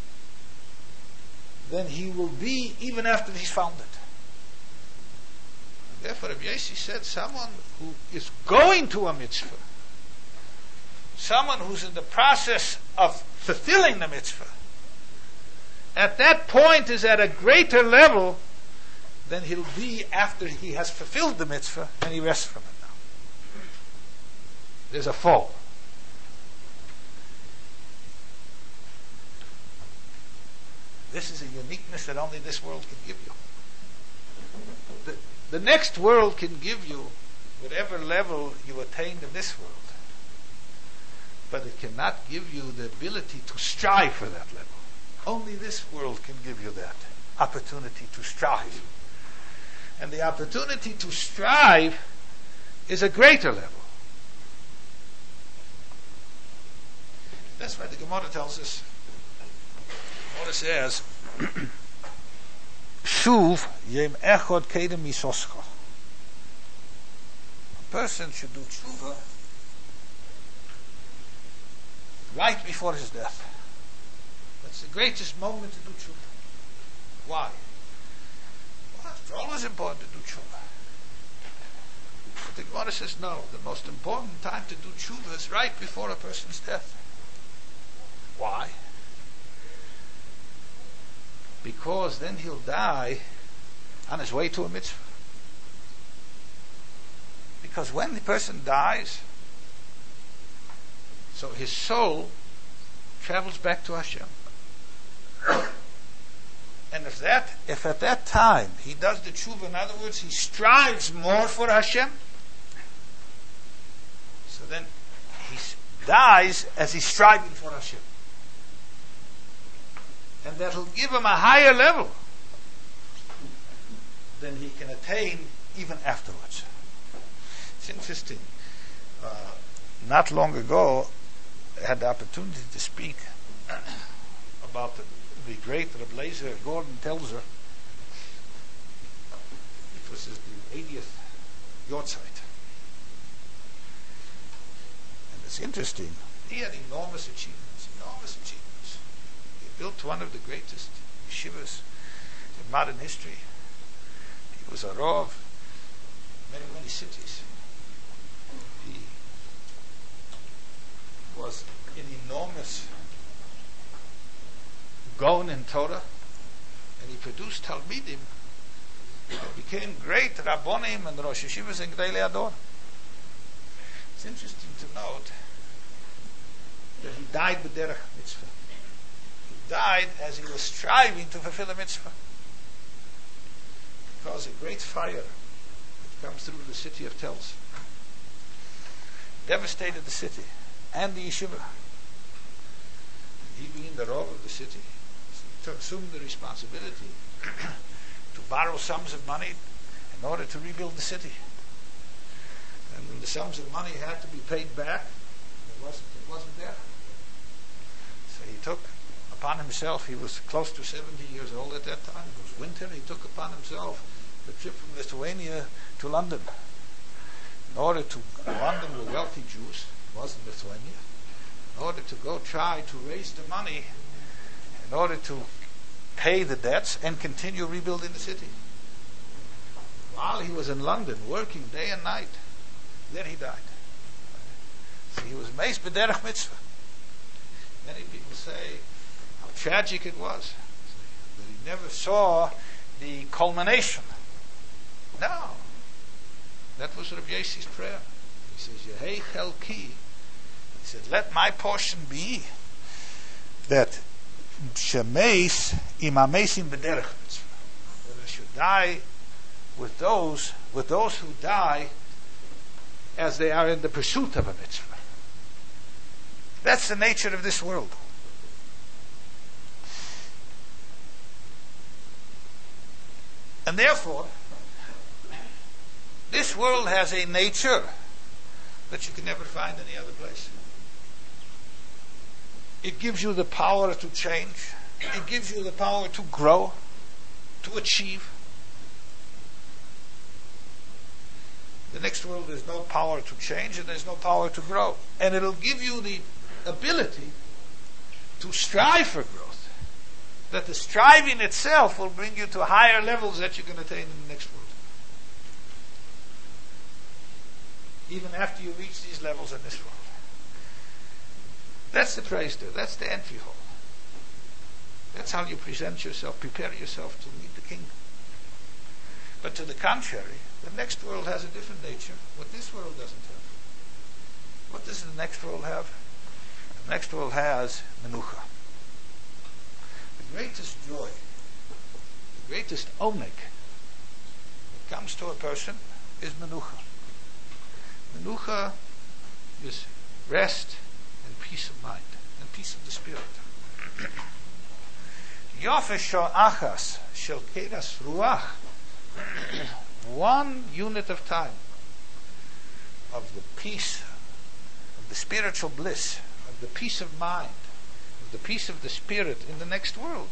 than he will be even after he's found it. Therefore, Rabbi Yossi said, someone who is going to a mitzvah, someone who's in the process of fulfilling the mitzvah, at that point is at a greater level than he'll be after he has fulfilled the mitzvah and he rests from it now. There's a fall. This is a uniqueness that only this world can give you. The, the next world can give you whatever level you attained in this world. But it cannot give you the ability to strive for that level. Only this world can give you that opportunity to strive. And the opportunity to strive is a greater level. That's why the Gemara tells us, the Gemara says, Shuv yem echod kedem misoscha. A person should do tshuva right before his death. That's the greatest moment to do tshuva. Why? Well, it's always important to do tshuva. But the Gemara says no. The most important time to do tshuva is right before a person's death. Why? Because then he'll die on his way to a mitzvah. Because when the person dies, so his soul travels back to Hashem. And if that, if at that time he does the tshuva, in other words, he strives more for Hashem, so then he dies as he's striving for Hashem. And that'll give him a higher level than he can attain even afterwards. It's interesting. Uh, not long ago, I had the opportunity to speak about the, the great Reb Leizer Gordon Telzer. It was his eightieth Yortzeit. And it's interesting. He had enormous achievements, enormous achievements. He built one of the greatest yeshivas in modern history. He was a Rav in many, many cities. He was an enormous gaon in Torah, and he produced Talmidim that became great Rabbonim and Rosh Yeshivas and Gdei Ador. It's interesting to note that he died b'derech mitzvah. He died as he was striving to fulfill a mitzvah. Because a great fire that comes through the city of Tels devastated the city and the yeshiva. He, being the Rav of the city, assumed the responsibility to borrow sums of money in order to rebuild the city. And when the sums of money had to be paid back, it wasn't, it wasn't there. So he took upon himself, he was close to seventy years old at that time, it was winter, he took upon himself the trip from Lithuania to London. In order to, London were wealthy Jews, it wasn't Lithuania, in order to go try to raise the money in order to pay the debts and continue rebuilding the city. While he was in London, working day and night, then he died. So he was meis b'derech mitzvah. Many people say how tragic it was that he never saw the culmination. No. That was Rabbi Yossi's prayer. He says, Yehei chelki. He said, let my portion be that shemeis imamesim b'derech mitzvah. That I should die with those, with those who die as they are in the pursuit of a mitzvah. That's the nature of this world. And therefore, this world has a nature that you can never find any other place. It gives you the power to change. It gives you the power to grow, to achieve. The next world, there's no power to change and there's no power to grow. And it'll give you the ability to strive for growth. That the striving itself will bring you to higher levels that you can attain in the next world. Even after you reach these levels in this world. That's the praise there. That's the entry hall. That's how you present yourself, prepare yourself to meet the kingdom. But to the contrary, the next world has a different nature, what this world doesn't have. What does the next world have? The next world has menucha. The greatest joy, the greatest onek that comes to a person is menucha. Menucha is rest and peace of mind and peace of the spirit. Yofesh achas shel kedas ruach. One unit of time of the peace, of the spiritual bliss, of the peace of mind, of the peace of the spirit in the next world.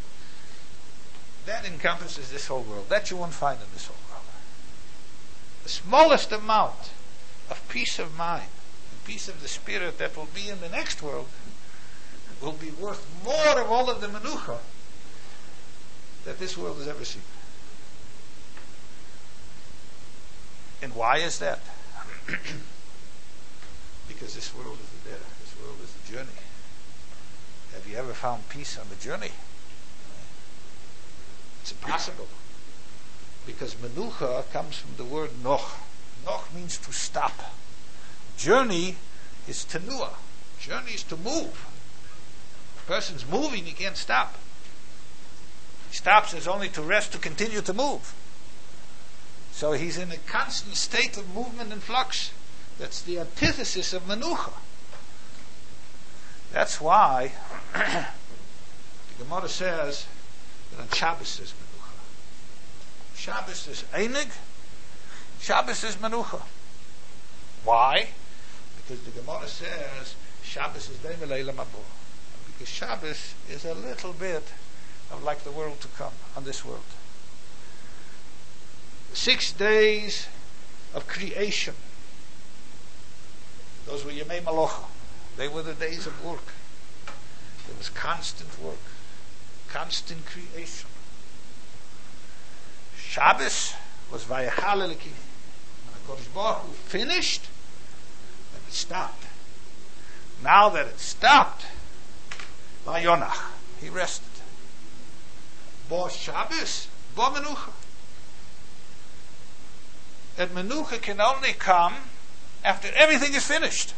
That encompasses this whole world. That you won't find in this whole world. The smallest amount of peace of mind, the peace of the spirit that will be in the next world will be worth more of all of the menucha that this world has ever seen. And why is that? Because this world is the derech. This world is the journey. Have you ever found peace on the journey? It's impossible. Because menucha comes from the word noch. Noch means to stop. Journey is tenua. Journey is to move. If a person's moving, he can't stop. He stops as only to rest, to continue to move. So he's in a constant state of movement and flux. That's the antithesis of menucha. That's why the Gemara says that on Shabbos is menucha. Shabbos is einig. Shabbos is menucha. Why? Because the Gemara says Shabbos is deimel eilam habo. Because Shabbos is a little bit of like the world to come, on this world. Six days of creation. Those were Yemei Malocha. They were the days of work. There was constant work, constant creation. Shabbos was Vayechal Elokim. When HaKadosh Baruch Hu finished, then it stopped. Now that it stopped, Vayonach, he rested. Bo Shabbos, Bo Menucha. That menucha can only come after everything is finished.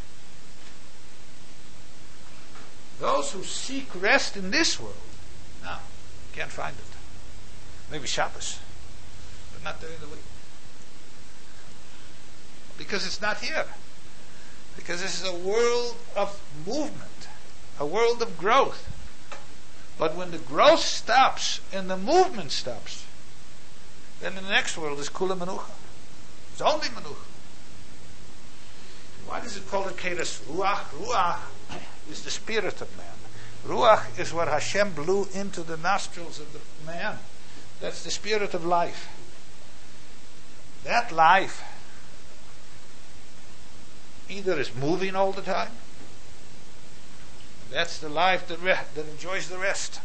Those who seek rest in this world, no, can't find it. Maybe Shabbos, but not during the week. Because it's not here. Because this is a world of movement, a world of growth. But when the growth stops and the movement stops, then the next world is Kula Menucha. It's only menucha. Why does it call it kedas ruach? Ruach is the spirit of man. Ruach is what Hashem blew into the nostrils of the man. That's the spirit of life. That life either is moving all the time. That's the life that, re- that enjoys the rest.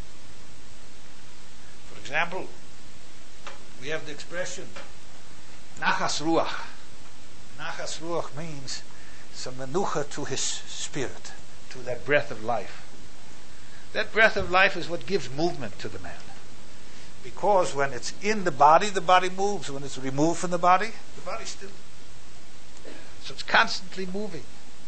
For example, we have the expression Nachas Ruach. Nachas Ruach means some menucha to his spirit, to that breath of life. That breath of life is what gives movement to the man. Because when it's in the body, the body moves. When it's removed from the body, the body's still. So it's constantly moving.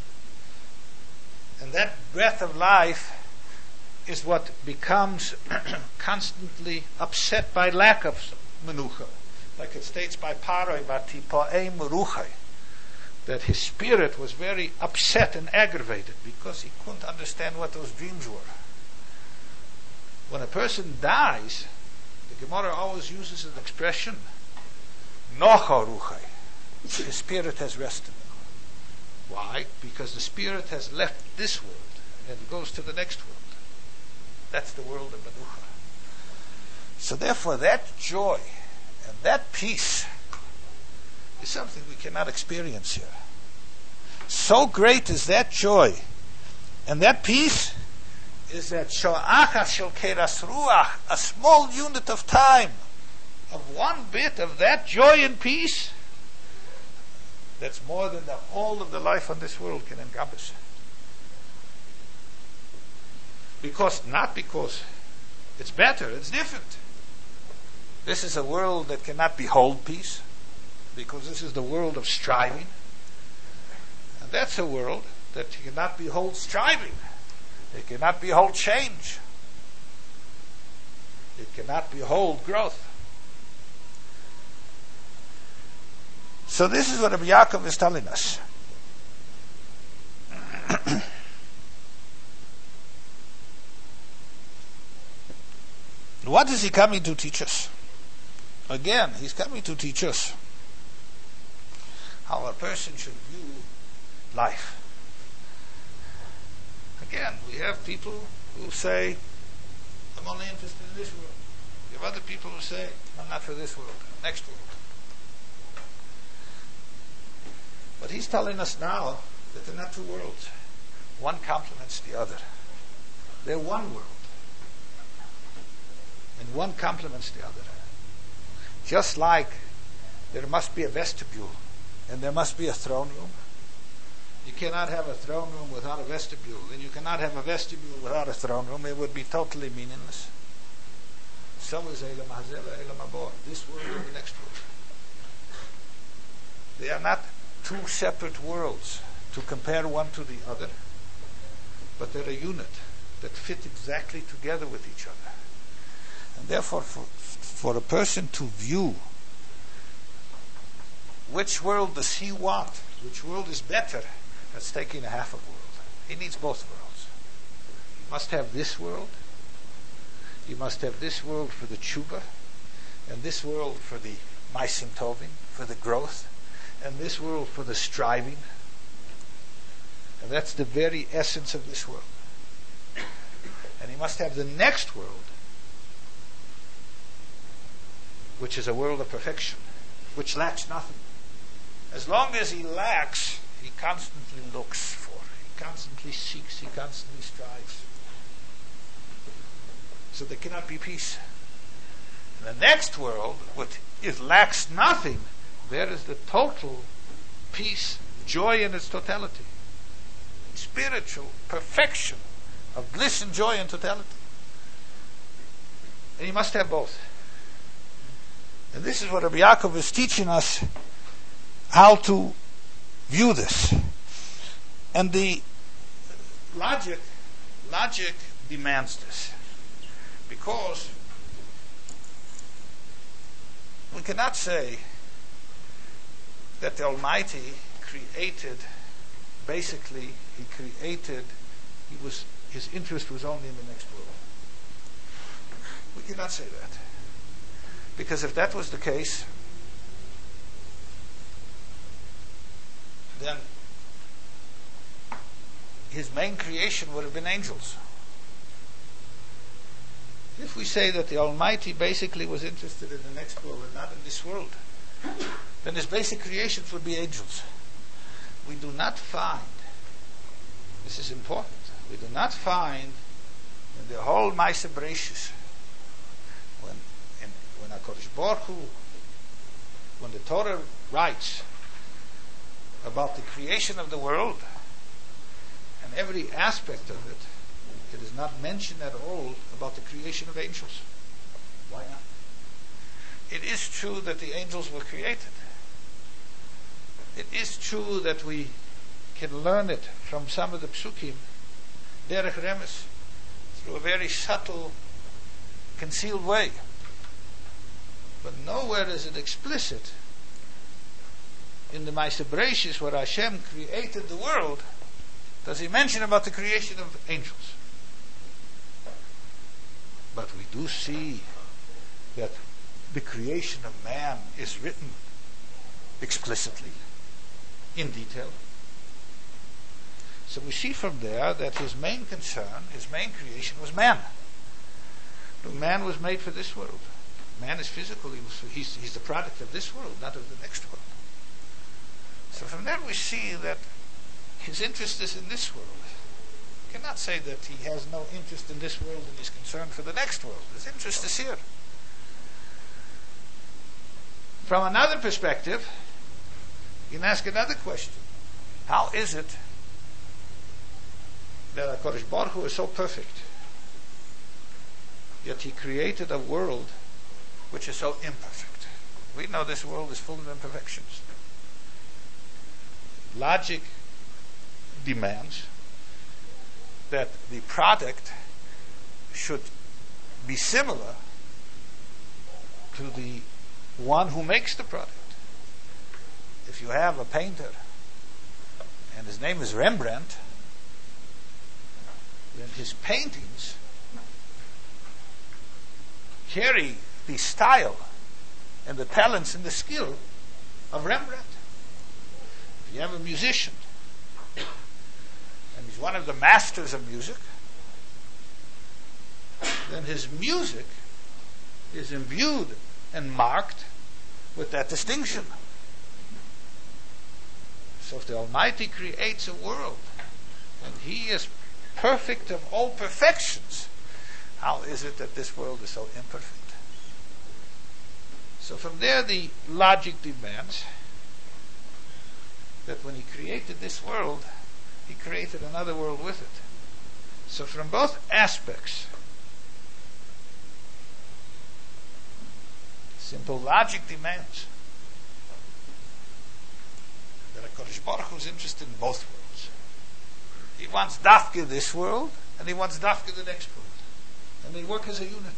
And that breath of life is what becomes constantly upset by lack of menucha. Like it states by Paroi, Vatipoei Meruchai, that his spirit was very upset and aggravated because he couldn't understand what those dreams were. When a person dies, the The Gemara always uses an expression, Nocha Ruchai. The spirit has rested. Why? Because the spirit has left this world and goes to the next world. That's the world of Menucha. So therefore that joy and that peace is something we cannot experience here. So great is that joy and that peace is that Sho'achas Shel Keras Ruach, a small unit of time, of one bit of that joy and peace, that's more than the, all of the life on this world can encompass. Because, not because it's better, it's different. This is a world that cannot behold peace, because this is the world of striving. And that's a world that cannot behold striving. It cannot behold change. It cannot behold growth. So this is what Rabbi Yaakov is telling us. What is he coming to teach us? Again, he's coming to teach us how a person should view life. Again, we have people who say, I'm only interested in this world. We have other people who say, I'm not for this world, next world. But he's telling us now that they're not two worlds. One complements the other. They're one world. And one complements the other. Just like there must be a vestibule and there must be a throne room. You cannot have a throne room without a vestibule, and you cannot have a vestibule without a throne room. It would be totally meaningless. So is Elam Hazeh, Elam Abor. This world and the next world. They are not two separate worlds to compare one to the other, but they're a unit that fit exactly together with each other. And therefore, for, for a person to view which world does he want, which world is better, that's taking a half a world. He needs both worlds. He must have this world. He must have this world for the tshuva, and this world for the maisim tovim, for the growth, and this world for the striving. And that's the very essence of this world. And he must have the next world, which is a world of perfection, which lacks nothing. As long as he lacks, he constantly looks for, he constantly seeks, he constantly strives. So there cannot be peace. In the next world, what it lacks nothing, there is the total peace, joy in its totality. Spiritual perfection of bliss and joy in totality. And you must have both. And this is what Rabbi Yaakov is teaching us, how to view this. And the logic, logic demands this. Because we cannot say that the Almighty created, basically, He created, He was, His interest was only in the next world. We cannot say that. Because if that was the case, then His main creation would have been angels. If we say that the Almighty basically was interested in the next world and not in this world, then His basic creations would be angels. We do not find, this is important, we do not find in the whole Maaseh Bereishis, when in, when HaKadosh Baruch Hu, when the Torah writes about the creation of the world and every aspect of it, it is not mentioned at all about the creation of angels. Why not? It is true that the angels were created. It is true that we can learn it from some of the psukim, derech remes, through a very subtle, concealed way. But nowhere is it explicit in the Maaseh Bereishis, where Hashem created the world, does He mention about the creation of angels. But we do see that the creation of man is written explicitly, in detail. So we see from there that his main concern, his main creation was man. Man was made for this world. Man is physical. He was, he's, he's the product of this world, not of the next world. So from there we see that his interest is in this world. You cannot say that he has no interest in this world and is concerned for the next world. His interest is here. From another perspective, you can ask another question. How is it that HaKadosh Baruch Hu is so perfect, yet he created a world which is so imperfect? We know this world is full of imperfections. Logic demands that the product should be similar to the one who makes the product. If you have a painter and his name is Rembrandt, then his paintings carry the style and the talents and the skill of Rembrandt. If you have a musician and he's one of the masters of music, then his music is imbued and marked with that distinction. So if the Almighty creates a world and he is perfect of all perfections, how is it that this world is so imperfect? So from there the logic demands that when he created this world, he created another world with it. So from both aspects, simple logic demands that HaKadosh Baruch Hu is interested in both worlds. He wants dafka this world, and he wants dafka the next world. And they work as a unit.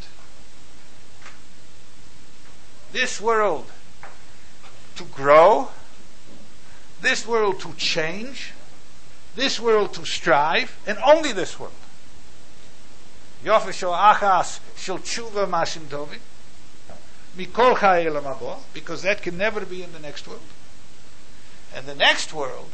This world to grow, this world to change, this world to strive, and only this world. Yofesho achas shel tshuva masim tovim mikol chai elam habo, because that can never be in the next world. And the next world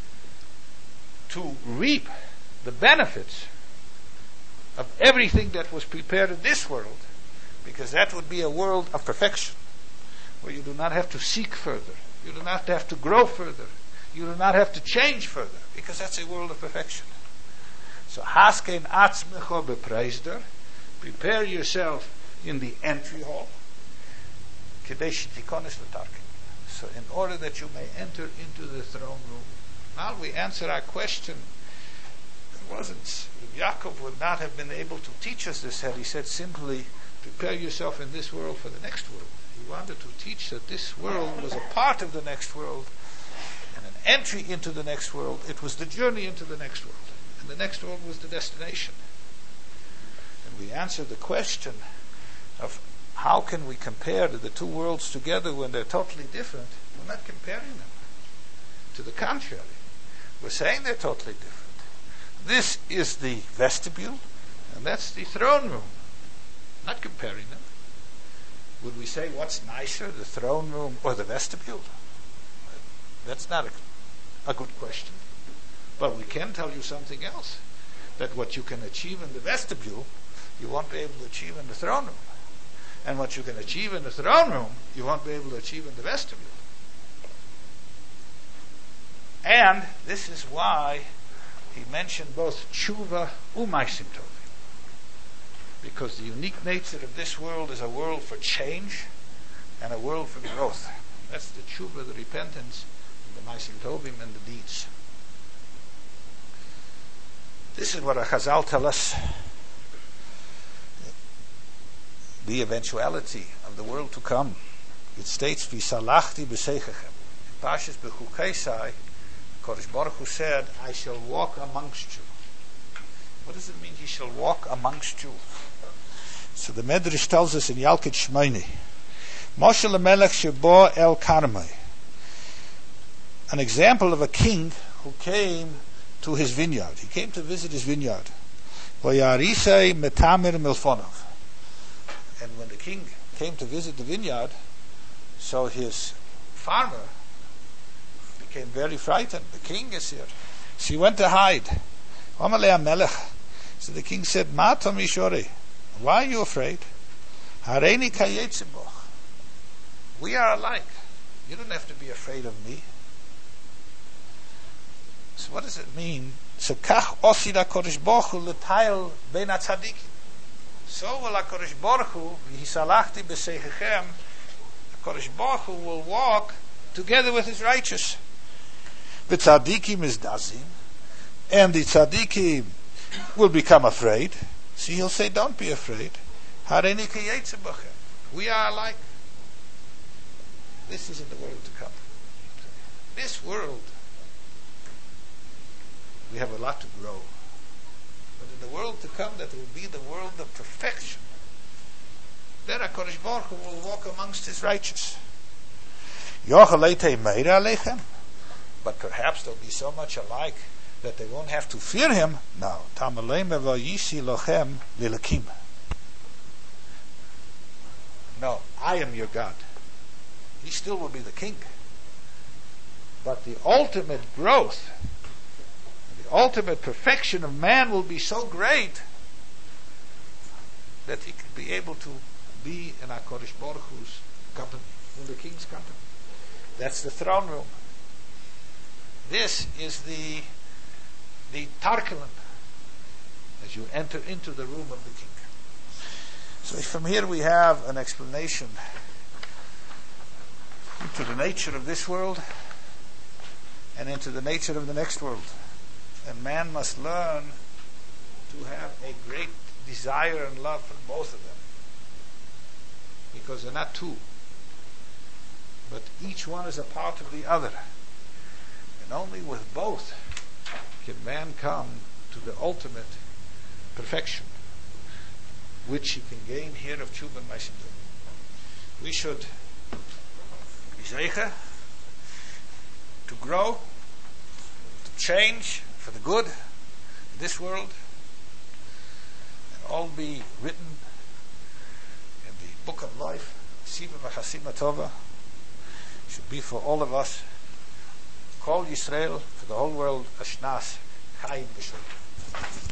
to reap the benefits of everything that was prepared in this world, because that would be a world of perfection, where you do not have to seek further, you do not have to grow further, you do not have to change further, because that's a world of perfection. So haskein atzmecho bepreisder, prepare yourself in the entry hall, kedesh tikonis l'tarkin, so in order that you may enter into the throne room. Now we answer our question. It wasn't, Yaakov would not have been able to teach us this had he said simply, prepare yourself in this world for the next world. He wanted to teach that this world was a part of the next world and an entry into the next world. It was the journey into the next world. And the next world was the destination. And we answered the question of how can we compare the two worlds together when they're totally different? We're not comparing them. To the contrary, we're saying they're totally different. This is the vestibule, and that's the throne room. Not comparing them. Would we say what's nicer, the throne room or the vestibule? That's not a, a good question. But we can tell you something else. That what you can achieve in the vestibule, you won't be able to achieve in the throne room. And what you can achieve in the throne room, you won't be able to achieve in the vestibule. And this is why he mentioned both tshuva u'maisim tovim, because the unique nature of this world is a world for change and a world for growth. That's the tshuva, the repentance, the maisim tovim, and the deeds. This is what a Chazal tell us, the eventuality of the world to come. It states, "V'salachti b'seichem." In Parshas Bechukeisai, Kodesh Baruch Hu said, I shall walk amongst you. What does it mean, he shall walk amongst you? So the Medrash tells us in Yalkut Shmoni, Moshe Lamelech Shebo El Karmei, an example of a king who came to his vineyard. He came to visit his vineyard. Voyarisei Metamir Milfonov. And when the king came to visit the vineyard, so his farmer became very frightened. The king is here. So he went to hide. Amalei Melech. So the king said, Ma Tomishore, why are you afraid? Hareini kayetzeboch. We are alike. You don't have to be afraid of me. So what does it mean? So kach osid HaKadosh Baruch Hu l'tayel ben hatzadikim. So will HaKadosh Baruch Hu, v'hisalachti b'seichem, HaKadosh Baruch Hu will walk together with his righteous. The tzadikim is dazim, and the tzadikim will become afraid. So he'll say, don't be afraid. Hareini kayetzebochem. We are alike. This is in the world to come. This world, we have a lot to grow. But in the world to come, that will be the world of perfection. There HaKadosh Baruch Hu will walk amongst his righteous. But perhaps they'll be so much alike that they won't have to fear him. No. No, I am your God. He still will be the king. But the ultimate growth, the ultimate perfection of man will be so great that he can be able to be in HaKadosh Baruch Hu's company, in the king's company. That's the throne room. This is the the Tarkelim, as you enter into the room of the king. So from here we have an explanation into the nature of this world and into the nature of the next world. And man must learn to have a great desire and love for both of them, because they're not two, but each one is a part of the other. And only with both can man come to the ultimate perfection, which he can gain here of Tshuva and Ma'asim Tovim. We should be zeicha to grow, to change for the good in this world, and all be written in the book of life, Siva V'Chasima Tova, should be for all of us. Kol Yisrael, for the whole world, Ashnas, Chaim B'Shalom.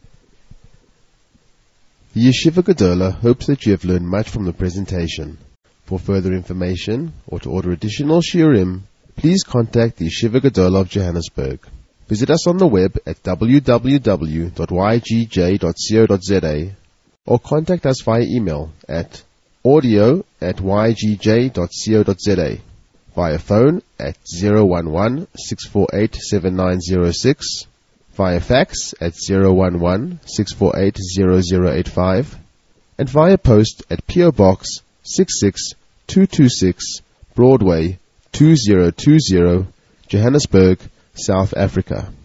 The Yeshiva Gedola hopes that you have learned much from the presentation. For further information, or to order additional shiurim, please contact the Yeshiva Gedola of Johannesburg. Visit us on the web at w w w dot y g j dot co dot z a or contact us via email at audio at y g j dot co dot z a, via phone at zero one one, six four eight, seven nine zero six, via fax at zero one one, six four eight, zero zero eight five, and via post at P O Box six six two two six, Broadway two zero two zero, Johannesburg, South Africa.